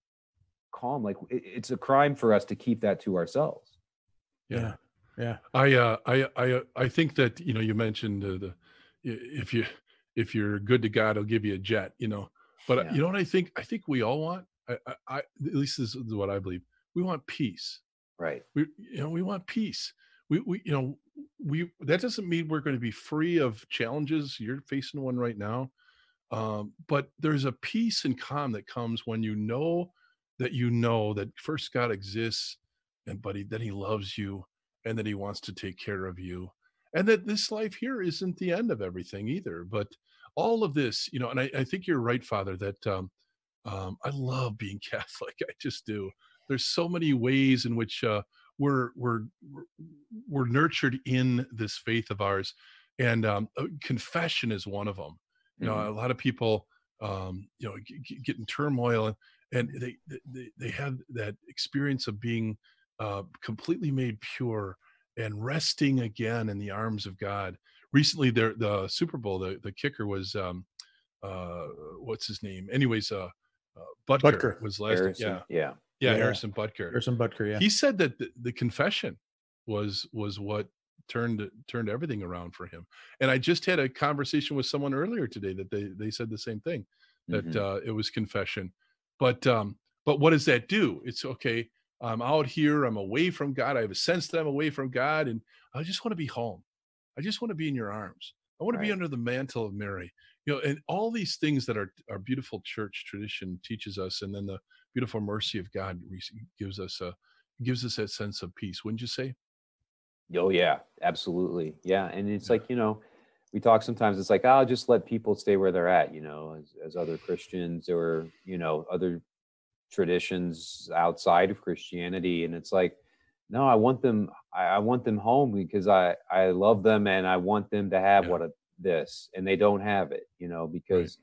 calm. Like it, it's a crime for us to keep that to ourselves. Yeah. Yeah. I, uh, I, I, uh, I think that, you know, you mentioned uh, the, if you, if you're good to God, he'll give you a jet, you know, but uh, Yeah. you know what I think? I think we all want, I, I, I, at least this is what I believe. We want peace. Right. We, you know, we want peace. We, we, you know, we, that doesn't mean we're going to be free of challenges. You're facing one right now. Um, but there's a peace and calm that comes when you know that you know that first God exists, and but he, that he loves you and that he wants to take care of you, and that this life here isn't the end of everything either. But all of this, you know, and I, I think you're right, Father, that um, um, I love being Catholic. I just do. There's so many ways in which uh, we're, we're, we're, we're nurtured in this faith of ours. And um, uh, confession is one of them. You know, Mhm. a lot of people, um, you know, g- g- get in turmoil, and, and they, they, they have that experience of being uh, completely made pure and resting again in the arms of God. Recently, there, the Super Bowl, the, the kicker was, um, uh, what's his name? Anyways, uh, uh, Butker, Butker. was last. Harrison, Yeah, yeah. yeah, Yeah. Harrison Butker. Harrison Butker. Yeah. He said that the, the confession was was what turned turned everything around for him. And I just had a conversation with someone earlier today that they they said the same thing, that Mhm. uh, it was confession. But um, but what does that do? It's okay. I'm out here. I'm away from God. I have a sense that I'm away from God, and I just want to be home. I just want to be in your arms. I want to be Right. under the mantle of Mary. You know, and all these things that our our beautiful church tradition teaches us, and then the beautiful mercy of God re- gives us a gives us that sense of peace. Wouldn't you say? Oh yeah, absolutely. Yeah. And it's Yeah. like, you know, we talk sometimes, it's like, I'll just let people stay where they're at, you know, as, as other Christians or, you know, other traditions outside of Christianity. And it's like, no, I want them, I, I want them home because I, I love them and I want them to have Yeah. what a, this, and they don't have it, you know, because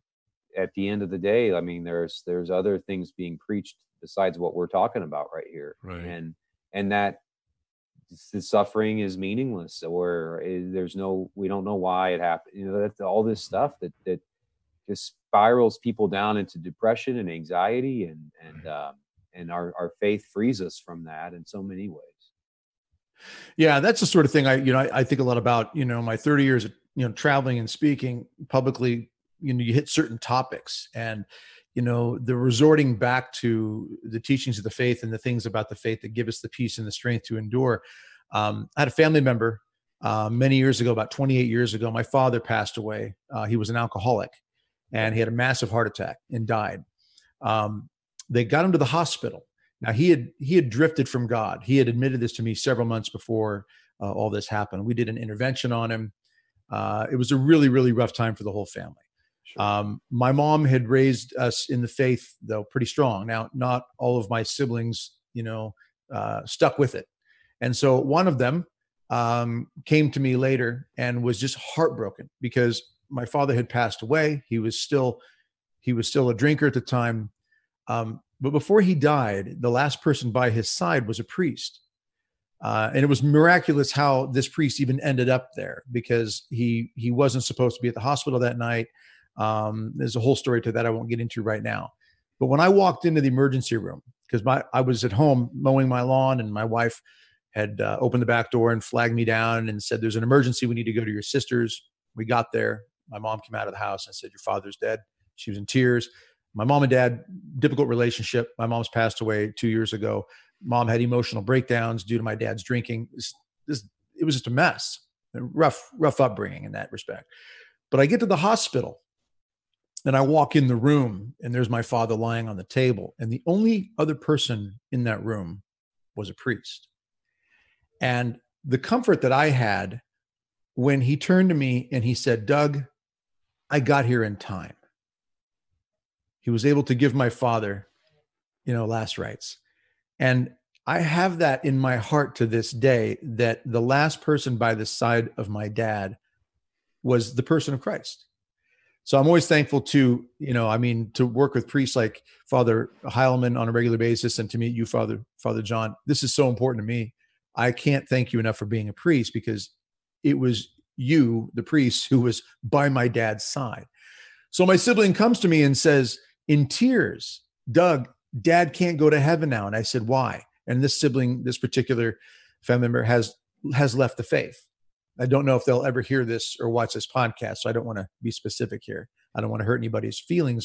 at the end of the day, I mean, there's, there's other things being preached besides what we're talking about right here. Right. And, and that, the suffering is meaningless, or is, there's no, we don't know why it happened. You know, that's all this stuff that that just spirals people down into depression and anxiety, and and um, and our our faith frees us from that in so many ways. Yeah, that's the sort of thing I, you know, I, I think a lot about, you know, my thirty years of, you know, traveling and speaking publicly. You know, you hit certain topics, and, you know, the resorting back to the teachings of the faith and the things about the faith that give us the peace and the strength to endure. Um, I had a family member uh, many years ago, about twenty-eight years ago. My father passed away. Uh, he was an alcoholic, and he had a massive heart attack and died. Um, they got him to the hospital. Now he had he had drifted from God. He had admitted this to me several months before uh, all this happened. We did an intervention on him. Uh, it was a really, really rough time for the whole family. Sure. Um, my mom had raised us in the faith, though, pretty strong. Now, not all of my siblings, you know, uh, stuck with it. And so one of them um, came to me later and was just heartbroken because my father had passed away. He was still, he was still a drinker at the time. Um, but before he died, the last person by his side was a priest. Uh, and it was miraculous how this priest even ended up there, because he he wasn't supposed to be at the hospital that night. Um, there's a whole story to that I won't get into right now. But when I walked into the emergency room, because my I was at home mowing my lawn, and my wife had uh, opened the back door and flagged me down and said, "There's an emergency. We need to go to your sister's." We got there. My mom came out of the house and said, "Your father's dead." she was in tears. My mom and dad, difficult relationship. My mom's passed away two years ago. Mom had emotional breakdowns due to my dad's drinking. This, this, it was just a mess, a rough, rough upbringing in that respect. But I get to the hospital and I walk in the room and there's my father lying on the table. And the only other person in that room was a priest. And the comfort that I had when he turned to me and he said, Doug, I got here in time. He was able to give my father, you know, last rites. And I have that in my heart to this day, that the last person by the side of my dad was the person of Christ. So I'm always thankful to, you know, I mean, to work with priests like Father Heilman on a regular basis, and to meet you, Father, Father John. This is so important to me. I can't thank you enough for being a priest, because it was you, the priest, who was by my dad's side. So my sibling comes to me and says in tears, Doug, Dad can't go to heaven now. And I said, why? And this sibling, this particular family member has, has left the faith. I don't know if they'll ever hear this or watch this podcast, so I don't want to be specific here. I don't want to hurt anybody's feelings.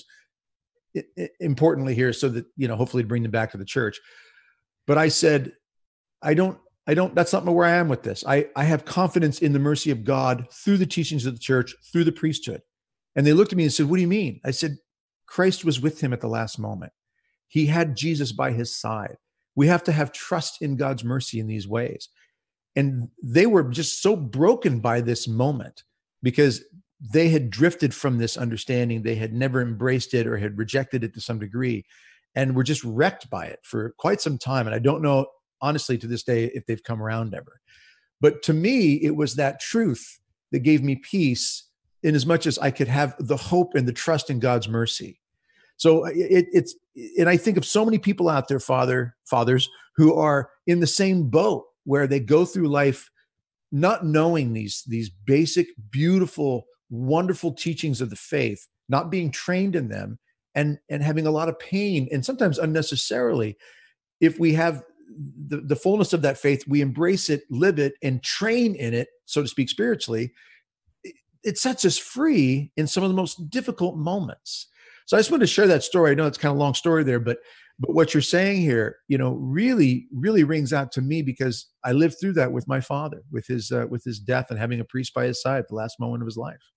It, it, importantly here, so that, you know, hopefully to bring them back to the church. But I said, I don't, I don't, that's not where I am with this. I, I have confidence in the mercy of God through the teachings of the church, through the priesthood. And they looked at me and said, what do you mean? I said, Christ was with him at the last moment. He had Jesus by his side. We have to have trust in God's mercy in these ways. And they were just so broken by this moment, because they had drifted from this understanding. They had never embraced it or had rejected it to some degree, and were just wrecked by it for quite some time. And I don't know, honestly, to this day, if they've come around ever. But to me, it was that truth that gave me peace, in as much as I could have the hope and the trust in God's mercy. So it, it's, and I think of so many people out there, father, fathers, who are in the same boat, where they go through life not knowing these, these basic, beautiful, wonderful teachings of the faith, not being trained in them, and, and having a lot of pain, and sometimes unnecessarily. If we have the, the fullness of that faith, we embrace it, live it, and train in it, so to speak, spiritually, it, it sets us free in some of the most difficult moments. So I just wanted to share that story. I know it's kind of a long story there, but But what you're saying here, you know, really, really rings out to me, because I lived through that with my father, with his uh, with his death, and having a priest by his side at the last moment of his life.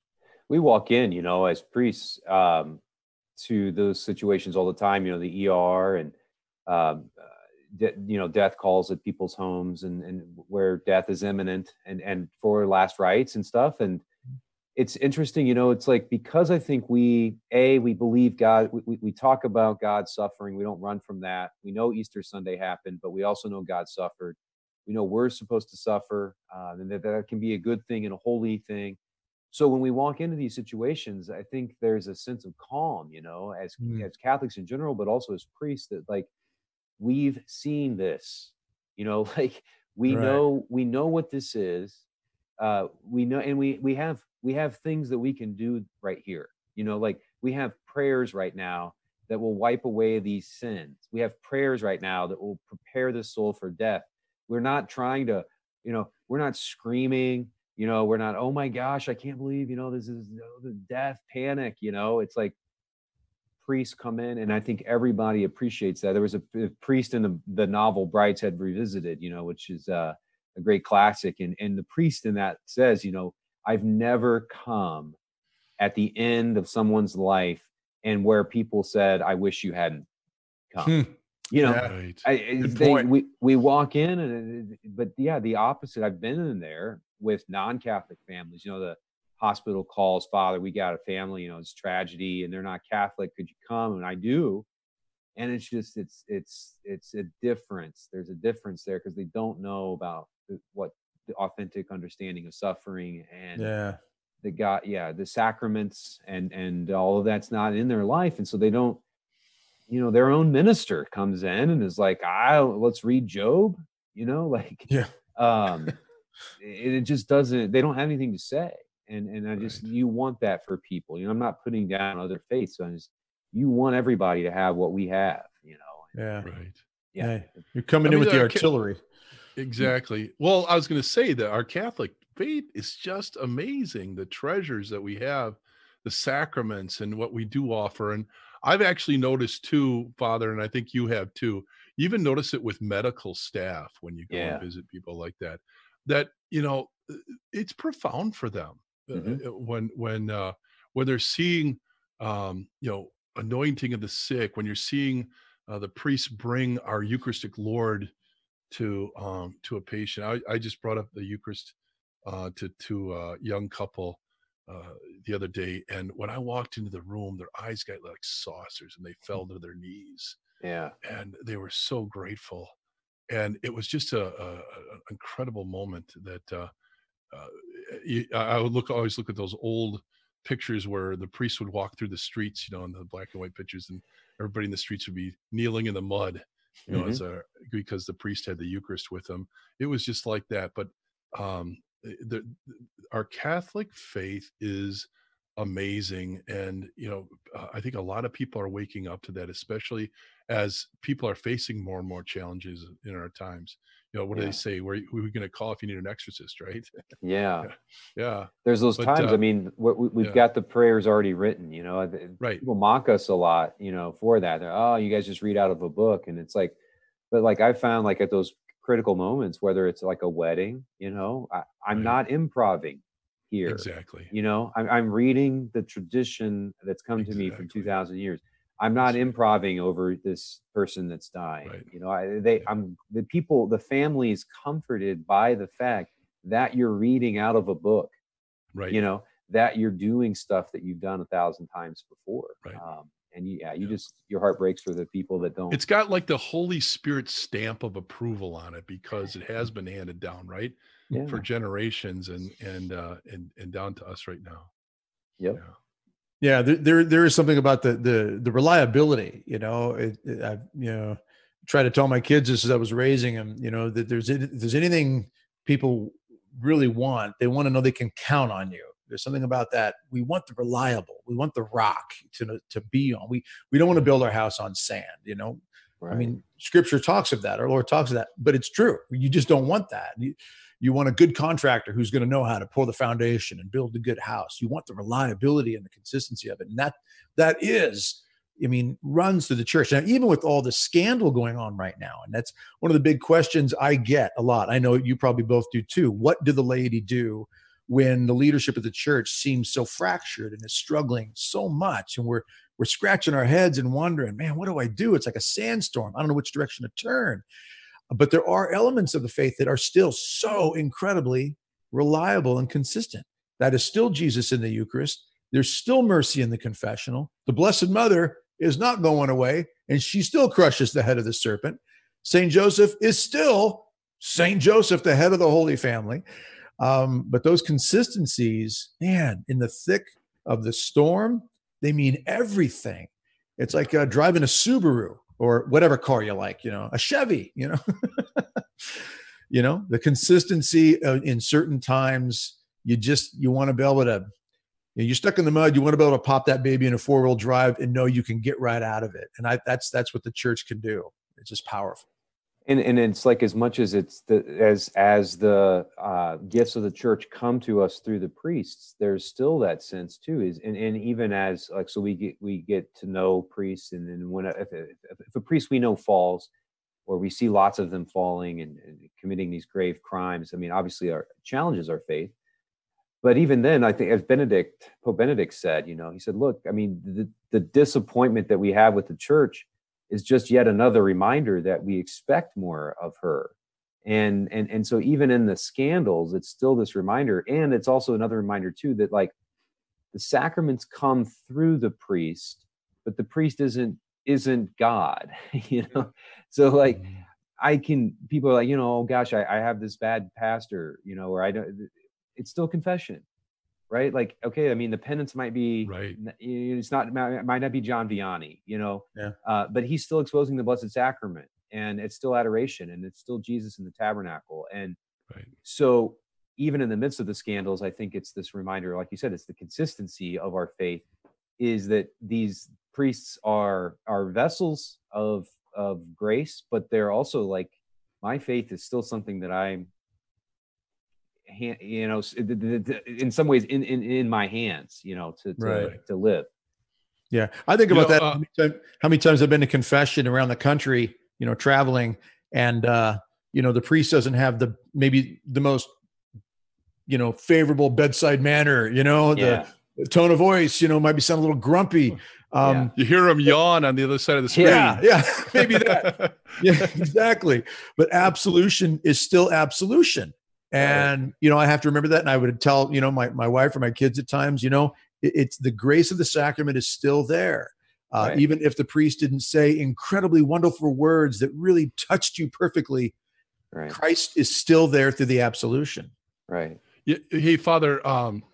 We walk in, you know, as priests um, to those situations all the time. You know, the E R and um, uh, de- you know, death calls at people's homes, and and where death is imminent, and and for last rites and stuff. And it's interesting, you know, it's like, because I think we, A, we believe God, we, we talk about God's suffering. We don't run from that. We know Easter Sunday happened, but we also know God suffered. We know we're supposed to suffer, uh, and that, that can be a good thing and a holy thing. So when we walk into these situations, I think there's a sense of calm, you know, as, mm. as Catholics in general, but also as priests, that like, we've seen this, you know, like we right. know, we know what this is. Uh, we know, and we, we have, we have things that we can do right here. You know, like we have prayers right now that will wipe away these sins. We have prayers right now that will prepare the soul for death. We're not trying to, you know, we're not screaming, you know, we're not, oh my gosh, I can't believe, you know, this is oh, the death panic, you know, it's like priests come in, and I think everybody appreciates that. There was a, a priest in the, the novel Brideshead Revisited, you know, which is uh, a great classic. And, and the priest in that says, you know, I've never come at the end of someone's life and where people said, I wish you hadn't come. Hmm. You know, yeah, right. I, they, we, we walk in, and but yeah, the opposite. I've been in there with non-Catholic families. You know, the hospital calls, Father, we got a family, you know, it's tragedy, and they're not Catholic. Could you come? And I do. And it's just, it's, it's, it's a difference. There's a difference there, because they don't know about what the authentic understanding of suffering, and yeah. the God, yeah, the sacraments, and and all of that's not in their life, and so they don't, you know, their own minister comes in and is like, "I let's read Job," you know, like, yeah, um, it, it just doesn't. They don't have anything to say, and and I just right. you want that for people. You know, I'm not putting down other faiths. So I just you want everybody to have what we have. You know, yeah, right, yeah. yeah. You're coming I in mean, with the artillery. Exactly. Well, I was going to say that our Catholic faith is just amazing. The treasures that we have the sacraments and what we do offer. And I've actually noticed too, Father, and I think you have too, you even notice it with medical staff when you go Yeah. and visit people like that, that, you know, it's profound for them hmm uh, when, when, uh, when they're seeing, um, you know, anointing of the sick, when you're seeing uh, the priest bring our Eucharistic Lord to um to a patient. I, I just brought up the Eucharist uh to to a young couple uh the other day, and when I walked into the room, their eyes got like saucers and they fell to their knees Yeah. and they were so grateful. And it was just a, a, a an incredible moment that uh, uh you- I I would look always look at those old pictures where the priest would walk through the streets, you know, in the black and white pictures, and everybody in the streets would be kneeling in the mud, you know, hmm as a because the priest had the Eucharist with him. It was just like that. But um, the, the our Catholic faith is amazing, and you know, uh, I think a lot of people are waking up to that, especially as people are facing more and more challenges in our times. You know, what do they Yeah. say? Where who are we going to call if you need an exorcist, right? Yeah. Yeah, yeah, There's those but times. I uh, mean, what we, we've yeah, got the prayers already written. You know, The- right, people mock us a lot. You know, for that. They're, oh, you guys just read out of a book, and it's like, but like I found, like at those critical moments, whether it's like a wedding, you know, I, I'm right, not improving here. exactly, You know, I'm, I'm reading the tradition that's come to me from exactly. two thousand years. I'm not That's right, improving over this person that's dying. right, You know, I, they, yeah, I'm the people, the family is comforted by the fact that you're reading out of a book, right, you know, that you're doing stuff that you've done a thousand times before. right, Um, and you, yeah, you yeah. just, your heart breaks for the people that don't. It's got like the Holy Spirit stamp of approval on it because it has been handed down, right, for Yeah. generations, and and uh, and and down to us right now. Yep. Yeah, Yeah, there, there there is something about the the the reliability. You know, it, it, I you know try to tell my kids this as I was raising them. You know, that there's if there's anything people really want, they want to know they can count on you. There's something about that. We want the reliable. We want the rock to to be on. We we don't want to build our house on sand. You know, I Right. mean, Scripture talks of that. Our Lord talks of that, but it's true. You just don't want that. You, you want a good contractor who's going to know how to pour the foundation and build a good house. You want the reliability and the consistency of it. And that that is, I mean, runs through the church. Now, even with all the scandal going on right now, and that's one of the big questions I get a lot. I know you probably both do too. What do the laity do when the leadership of the church seems so fractured and is struggling so much? And we're we're scratching our heads and wondering, man, what do I do? It's like a sandstorm. I don't know which direction to turn. But there are elements of the faith that are still so incredibly reliable and consistent. That is still Jesus in the Eucharist. There's still mercy in the confessional. The Blessed Mother is not going away, and she still crushes the head of the serpent. Saint Joseph is still Saint Joseph, the head of the Holy Family. Um, but those consistencies, man, in the thick of the storm, they mean everything. It's like uh, driving a Subaru or whatever car you like, you know, a Chevy, you know, you know, the consistency uh, in certain times, you just, you want to be able to, you know, you're stuck in the mud. You want to be able to pop that baby in a four wheel drive and know you can get right out of it. And I, that's, that's what the church can do. It's just powerful. And and it's like, as much as it's the as as the uh, gifts of the church come to us through the priests, there's still that sense too. Is and, and even as like, so we get we get to know priests, and then when a, if, a, if a priest we know falls, or we see lots of them falling and, and committing these grave crimes, I mean, obviously our challenges our faith. But even then, I think, as Benedict Pope Benedict said, you know, he said, look, I mean, the the disappointment that we have with the church is just yet another reminder that we expect more of her. And and and so even in the scandals, it's still this reminder. And it's also another reminder too, that like the sacraments come through the priest, but the priest isn't isn't God, you know. So like I can, people are like, you know, oh gosh, I, I have this bad pastor, you know, or I don't, it's still confession. Right? Like, okay, I mean, the penance might be, right, it's not, it might not be John Vianney, you know, Yeah. uh, but he's still exposing the Blessed Sacrament, and it's still adoration, and it's still Jesus in the tabernacle. And right, so even in the midst of the scandals, I think it's this reminder, like you said, it's the consistency of our faith, is that these priests are, are vessels of, of grace, but they're also like, my faith is still something that I'm, hand, you know, in some ways in, in, in my hands, you know, to, to, Right. to live. Yeah. I think You about know, that. uh, how, many times, how many times I've been to confession around the country, you know, traveling, and, uh, you know, the priest doesn't have the, maybe the most, you know, favorable bedside manner, you know, Yeah. the tone of voice, you know, might be sounding a little grumpy. Um, You hear him yawn on the other side of the screen. yeah. Yeah. Maybe that. Yeah, exactly. But absolution is still absolution. And, you know, I have to remember that. And I would tell, you know, my, my wife or my kids at times, you know, it, it's the grace of the sacrament is still there. Uh, Right. Even if the priest didn't say incredibly wonderful words that really touched you perfectly, Right. Christ is still there through the absolution. Right. Yeah, hey, Father, um,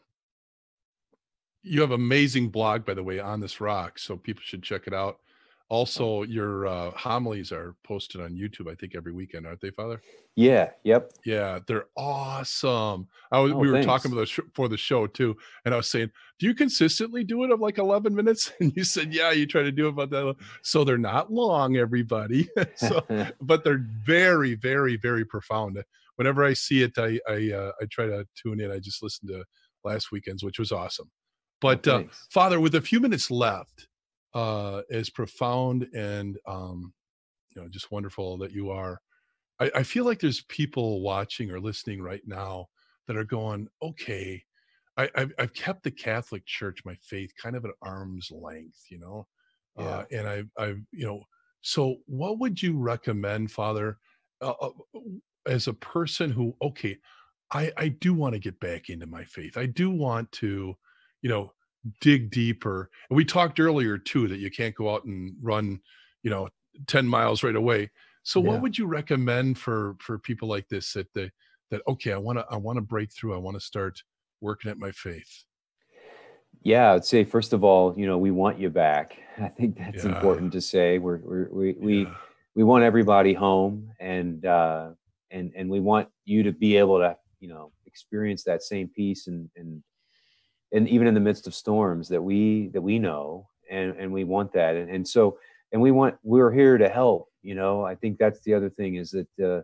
you have an amazing blog, by the way, On This Rock, so people should check it out. Also, your uh, homilies are posted on YouTube, I think, every weekend, aren't they, Father? Yeah. Yep. Yeah, they're awesome. I was, Oh, we were thanks. talking about the sh- for the show too, and I was saying, do you consistently do it of like eleven minutes? And you said, yeah, you try to do about that. So they're not long, everybody. So, but they're very, very, very profound. Whenever I see it, I I, uh, I try to tune in. I just listened to last weekend's, which was awesome. But Oh, uh, thanks. Father, with a few minutes left, uh, as profound and um, you know, just wonderful that you are. I, I feel like there's people watching or listening right now that are going, okay, I, I've, I've kept the Catholic Church, my faith, kind of at arm's length, you know, Yeah. uh, and I, I've, you know, so what would you recommend, Father, uh, uh, as a person who, okay, I, I do want to get back into my faith. I do want to, you know, dig deeper. And we talked earlier too that you can't go out and run, you know, ten miles right away. So Yeah. what would you recommend for for people like this that they that okay, I want to I want to break through. I want to start working at my faith. Yeah, I'd say first of all, you know, we want you back. I think that's Yeah. important to say. We're, we're we we Yeah. we want everybody home, and uh, and and we want you to be able to, you know, experience that same peace, and and and even in the midst of storms that we that we know, and and we want that, and and so and we want we're here to help. You know, I think that's the other thing is that. Uh,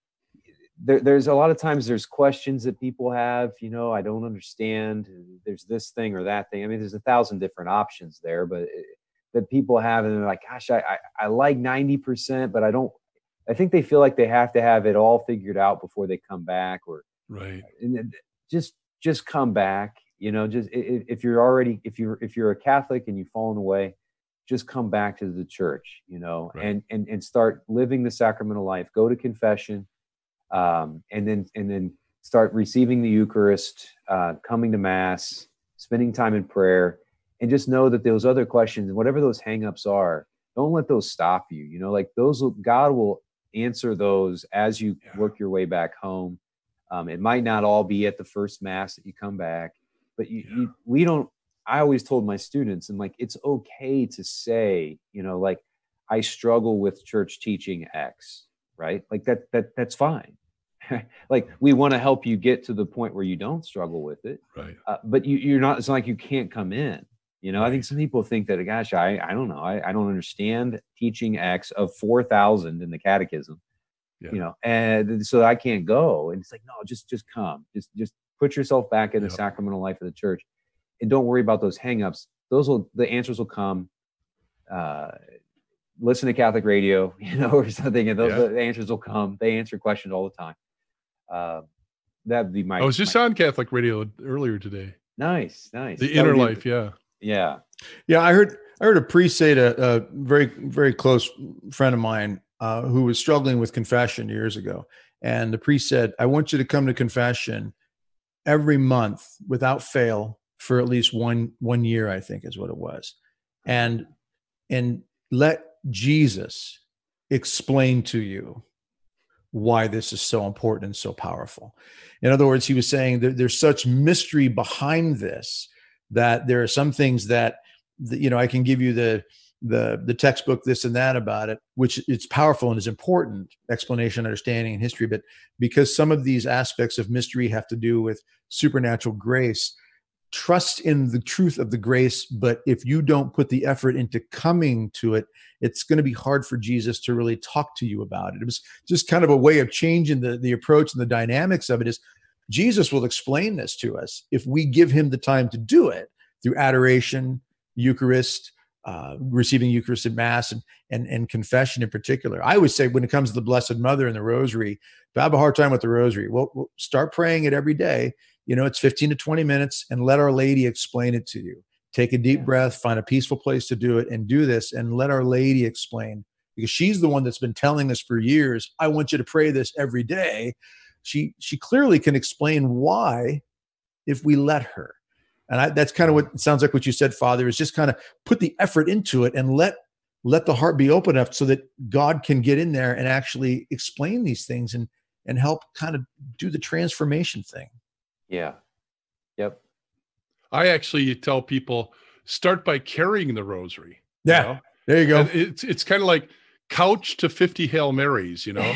There, there's a lot of times there's questions that people have, you know, I don't understand. There's this thing or that thing. I mean, there's a thousand different options there, but it, that people have, and they're like, gosh, I, I, I like ninety percent, but I don't, I think they feel like they have to have it all figured out before they come back, or Right. and then just, just come back, you know, just if, if you're already, if you're, if you're a Catholic and you've fallen away, just come back to the church, you know, Right. and, and, and start living the sacramental life, go to confession. Um, and then and then start receiving the Eucharist, uh, coming to Mass, spending time in prayer, and just know that those other questions, whatever those hangups are, don't let those stop you. You know, like those, will, God will answer those as you Yeah. work your way back home. Um, it might not all be at the first Mass that you come back, but you, Yeah. you, we don't. I always told my students, and like, it's okay to say, you know, like, I struggle with church teaching X. Right? Like that, that, that's fine. Like, we want to help you get to the point where you don't struggle with it. Right. Uh, but you, you're not, it's not like you can't come in, you know. I think Right. some people think that, gosh, I, I don't know. I, I don't understand teaching X of four thousand in the catechism, Yeah. you know, and so I can't go. And it's like, no, just, just come, just, just put yourself back in the Yep. sacramental life of the church, and don't worry about those hangups. Those will, the answers will come. Uh, listen to Catholic radio, you know, or something, and those Yeah. the answers will come. They answer questions all the time. Uh, that'd be my. I was just my, on Catholic radio earlier today. nice, nice. The That Inner would be- Life, yeah. Yeah, Yeah, I heard I heard a priest say to a very very close friend of mine uh, who was struggling with confession years ago, and the priest said, "I want you to come to confession every month without fail for at least one one year." I think is what it was, and and let Jesus explain to you why this is so important and so powerful. In other words, he was saying that there's such mystery behind this, that there are some things that, that you know, I can give you the the the textbook, this and that about it, which it's powerful and is important, explanation, understanding, and history. But because some of these aspects of mystery have to do with supernatural grace, trust in the truth of the grace. But if you don't put the effort into coming to it, it's going to be hard for Jesus to really talk to you about it. It was just kind of a way of changing the, the approach and the dynamics of it. Is Jesus will explain this to us if we give him the time to do it through adoration, Eucharist, uh, receiving Eucharist at Mass, and, and, and confession in particular. I always say when it comes to the Blessed Mother and the Rosary, if I have a hard time with the Rosary, well, we'll start praying it every day. You know, it's fifteen to twenty minutes, and let Our Lady explain it to you. Take a deep Yeah. breath, find a peaceful place to do it, and do this, and let Our Lady explain, because she's the one that's been telling us for years, I want you to pray this every day. She she clearly can explain why if we let her. And I, that's kind of what it sounds like what you said, Father, is just kind of put the effort into it and let let the heart be open enough so that God can get in there and actually explain these things and and help kind of do the transformation thing. Yeah. Yep. I actually tell people, start by carrying the rosary. you Yeah. know? There you go. And it's it's kind of like couch to fifty Hail Marys, you know.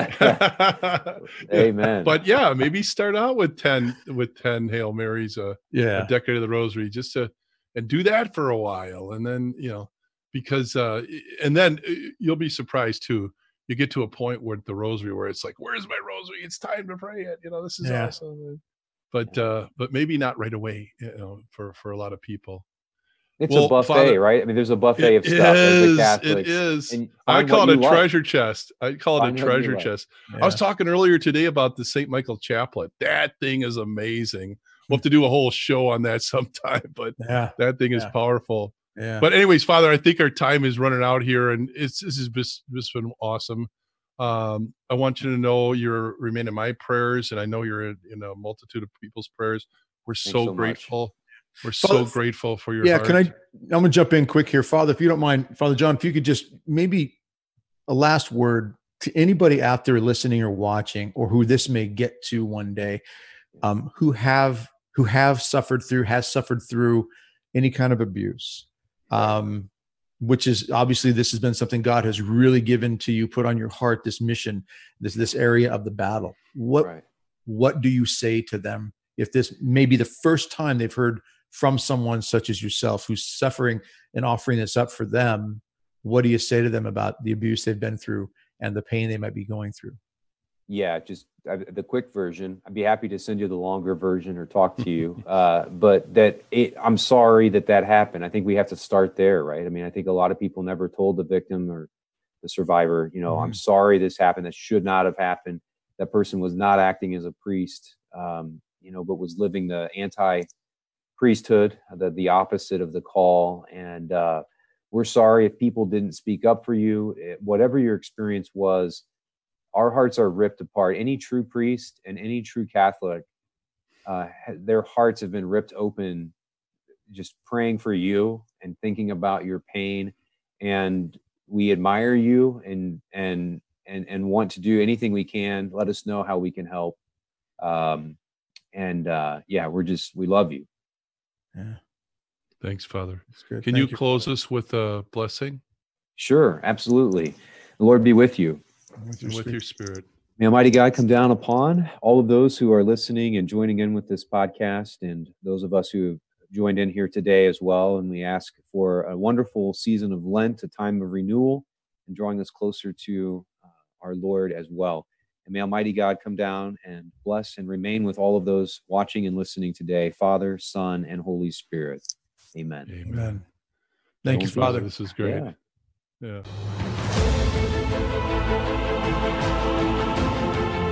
Amen. But yeah, maybe start out with ten with ten Hail Marys, uh, Yeah. a decade of the Rosary, just to and do that for a while, and then you know, because uh, and then uh, you'll be surprised too. You get to a point where the Rosary, where it's like, "Where's my Rosary? It's time to pray it." You know, this is Yeah. awesome. But uh, but maybe not right away. You know, for for a lot of people. It's Well, a buffet, Father, right? I mean, there's a buffet It of stuff as is. a Catholic. It is. and I find call what it a you like. treasure chest. I call it Find a what you treasure like. chest. Yeah. I was talking earlier today about the Saint Michael Chaplet. That thing is amazing. We'll have to do a whole show on that sometime, but Yeah. that thing is Yeah. powerful. Yeah. But anyways, Father, I think our time is running out here, and it's this has just, just been awesome. Um, I want you to know you're remain in my prayers, and I know you're in, in a multitude of people's prayers. We're so, so much. grateful. We're Father, so grateful for your Yeah, heart. can I? I'm gonna jump in quick here, Father, if you don't mind, Father John. If you could just maybe a last word to anybody out there listening or watching, or who this may get to one day, um, who have who have suffered through, has suffered through any kind of abuse, um, which is obviously this has been something God has really given to you, put on your heart, this mission, this this area of the battle. What Right. what do you say to them if this may be the first time they've heard from someone such as yourself who's suffering and offering this up for them? What do you say to them about the abuse they've been through and the pain they might be going through? Yeah, just uh, the quick version. I'd be happy to send you the longer version or talk to you. uh, but that it, I'm sorry that that happened. I think we have to start there, right? I mean, I think a lot of people never told the victim or the survivor, you know, Mhm. I'm sorry this happened. That should not have happened. That person was not acting as a priest, um, you know, but was living the anti priesthood, the, the opposite of the call. And uh, we're sorry if people didn't speak up for you. It, whatever your experience was, our hearts are ripped apart. Any true priest and any true Catholic, uh, ha- their hearts have been ripped open, just praying for you and thinking about your pain. And we admire you and and and and want to do anything we can. Let us know how we can help. Um, and uh, yeah, we're just we love you. Yeah, Thanks, Father. that's good. Can Thank you close Father. us with a blessing Sure, absolutely. The Lord be with you. With your and with spirit. your spirit? May Almighty God come down upon all of those who are listening and joining in with this podcast, and those of us who have joined in here today as well. And we ask for a wonderful season of Lent, a time of renewal, and drawing us closer to uh, our Lord as well. And may Almighty God come down and bless and remain with all of those watching and listening today, Father, Son, and Holy Spirit. Amen. Amen. Amen. Thank you, Thanks, Father. Father. This is great. Yeah. Yeah.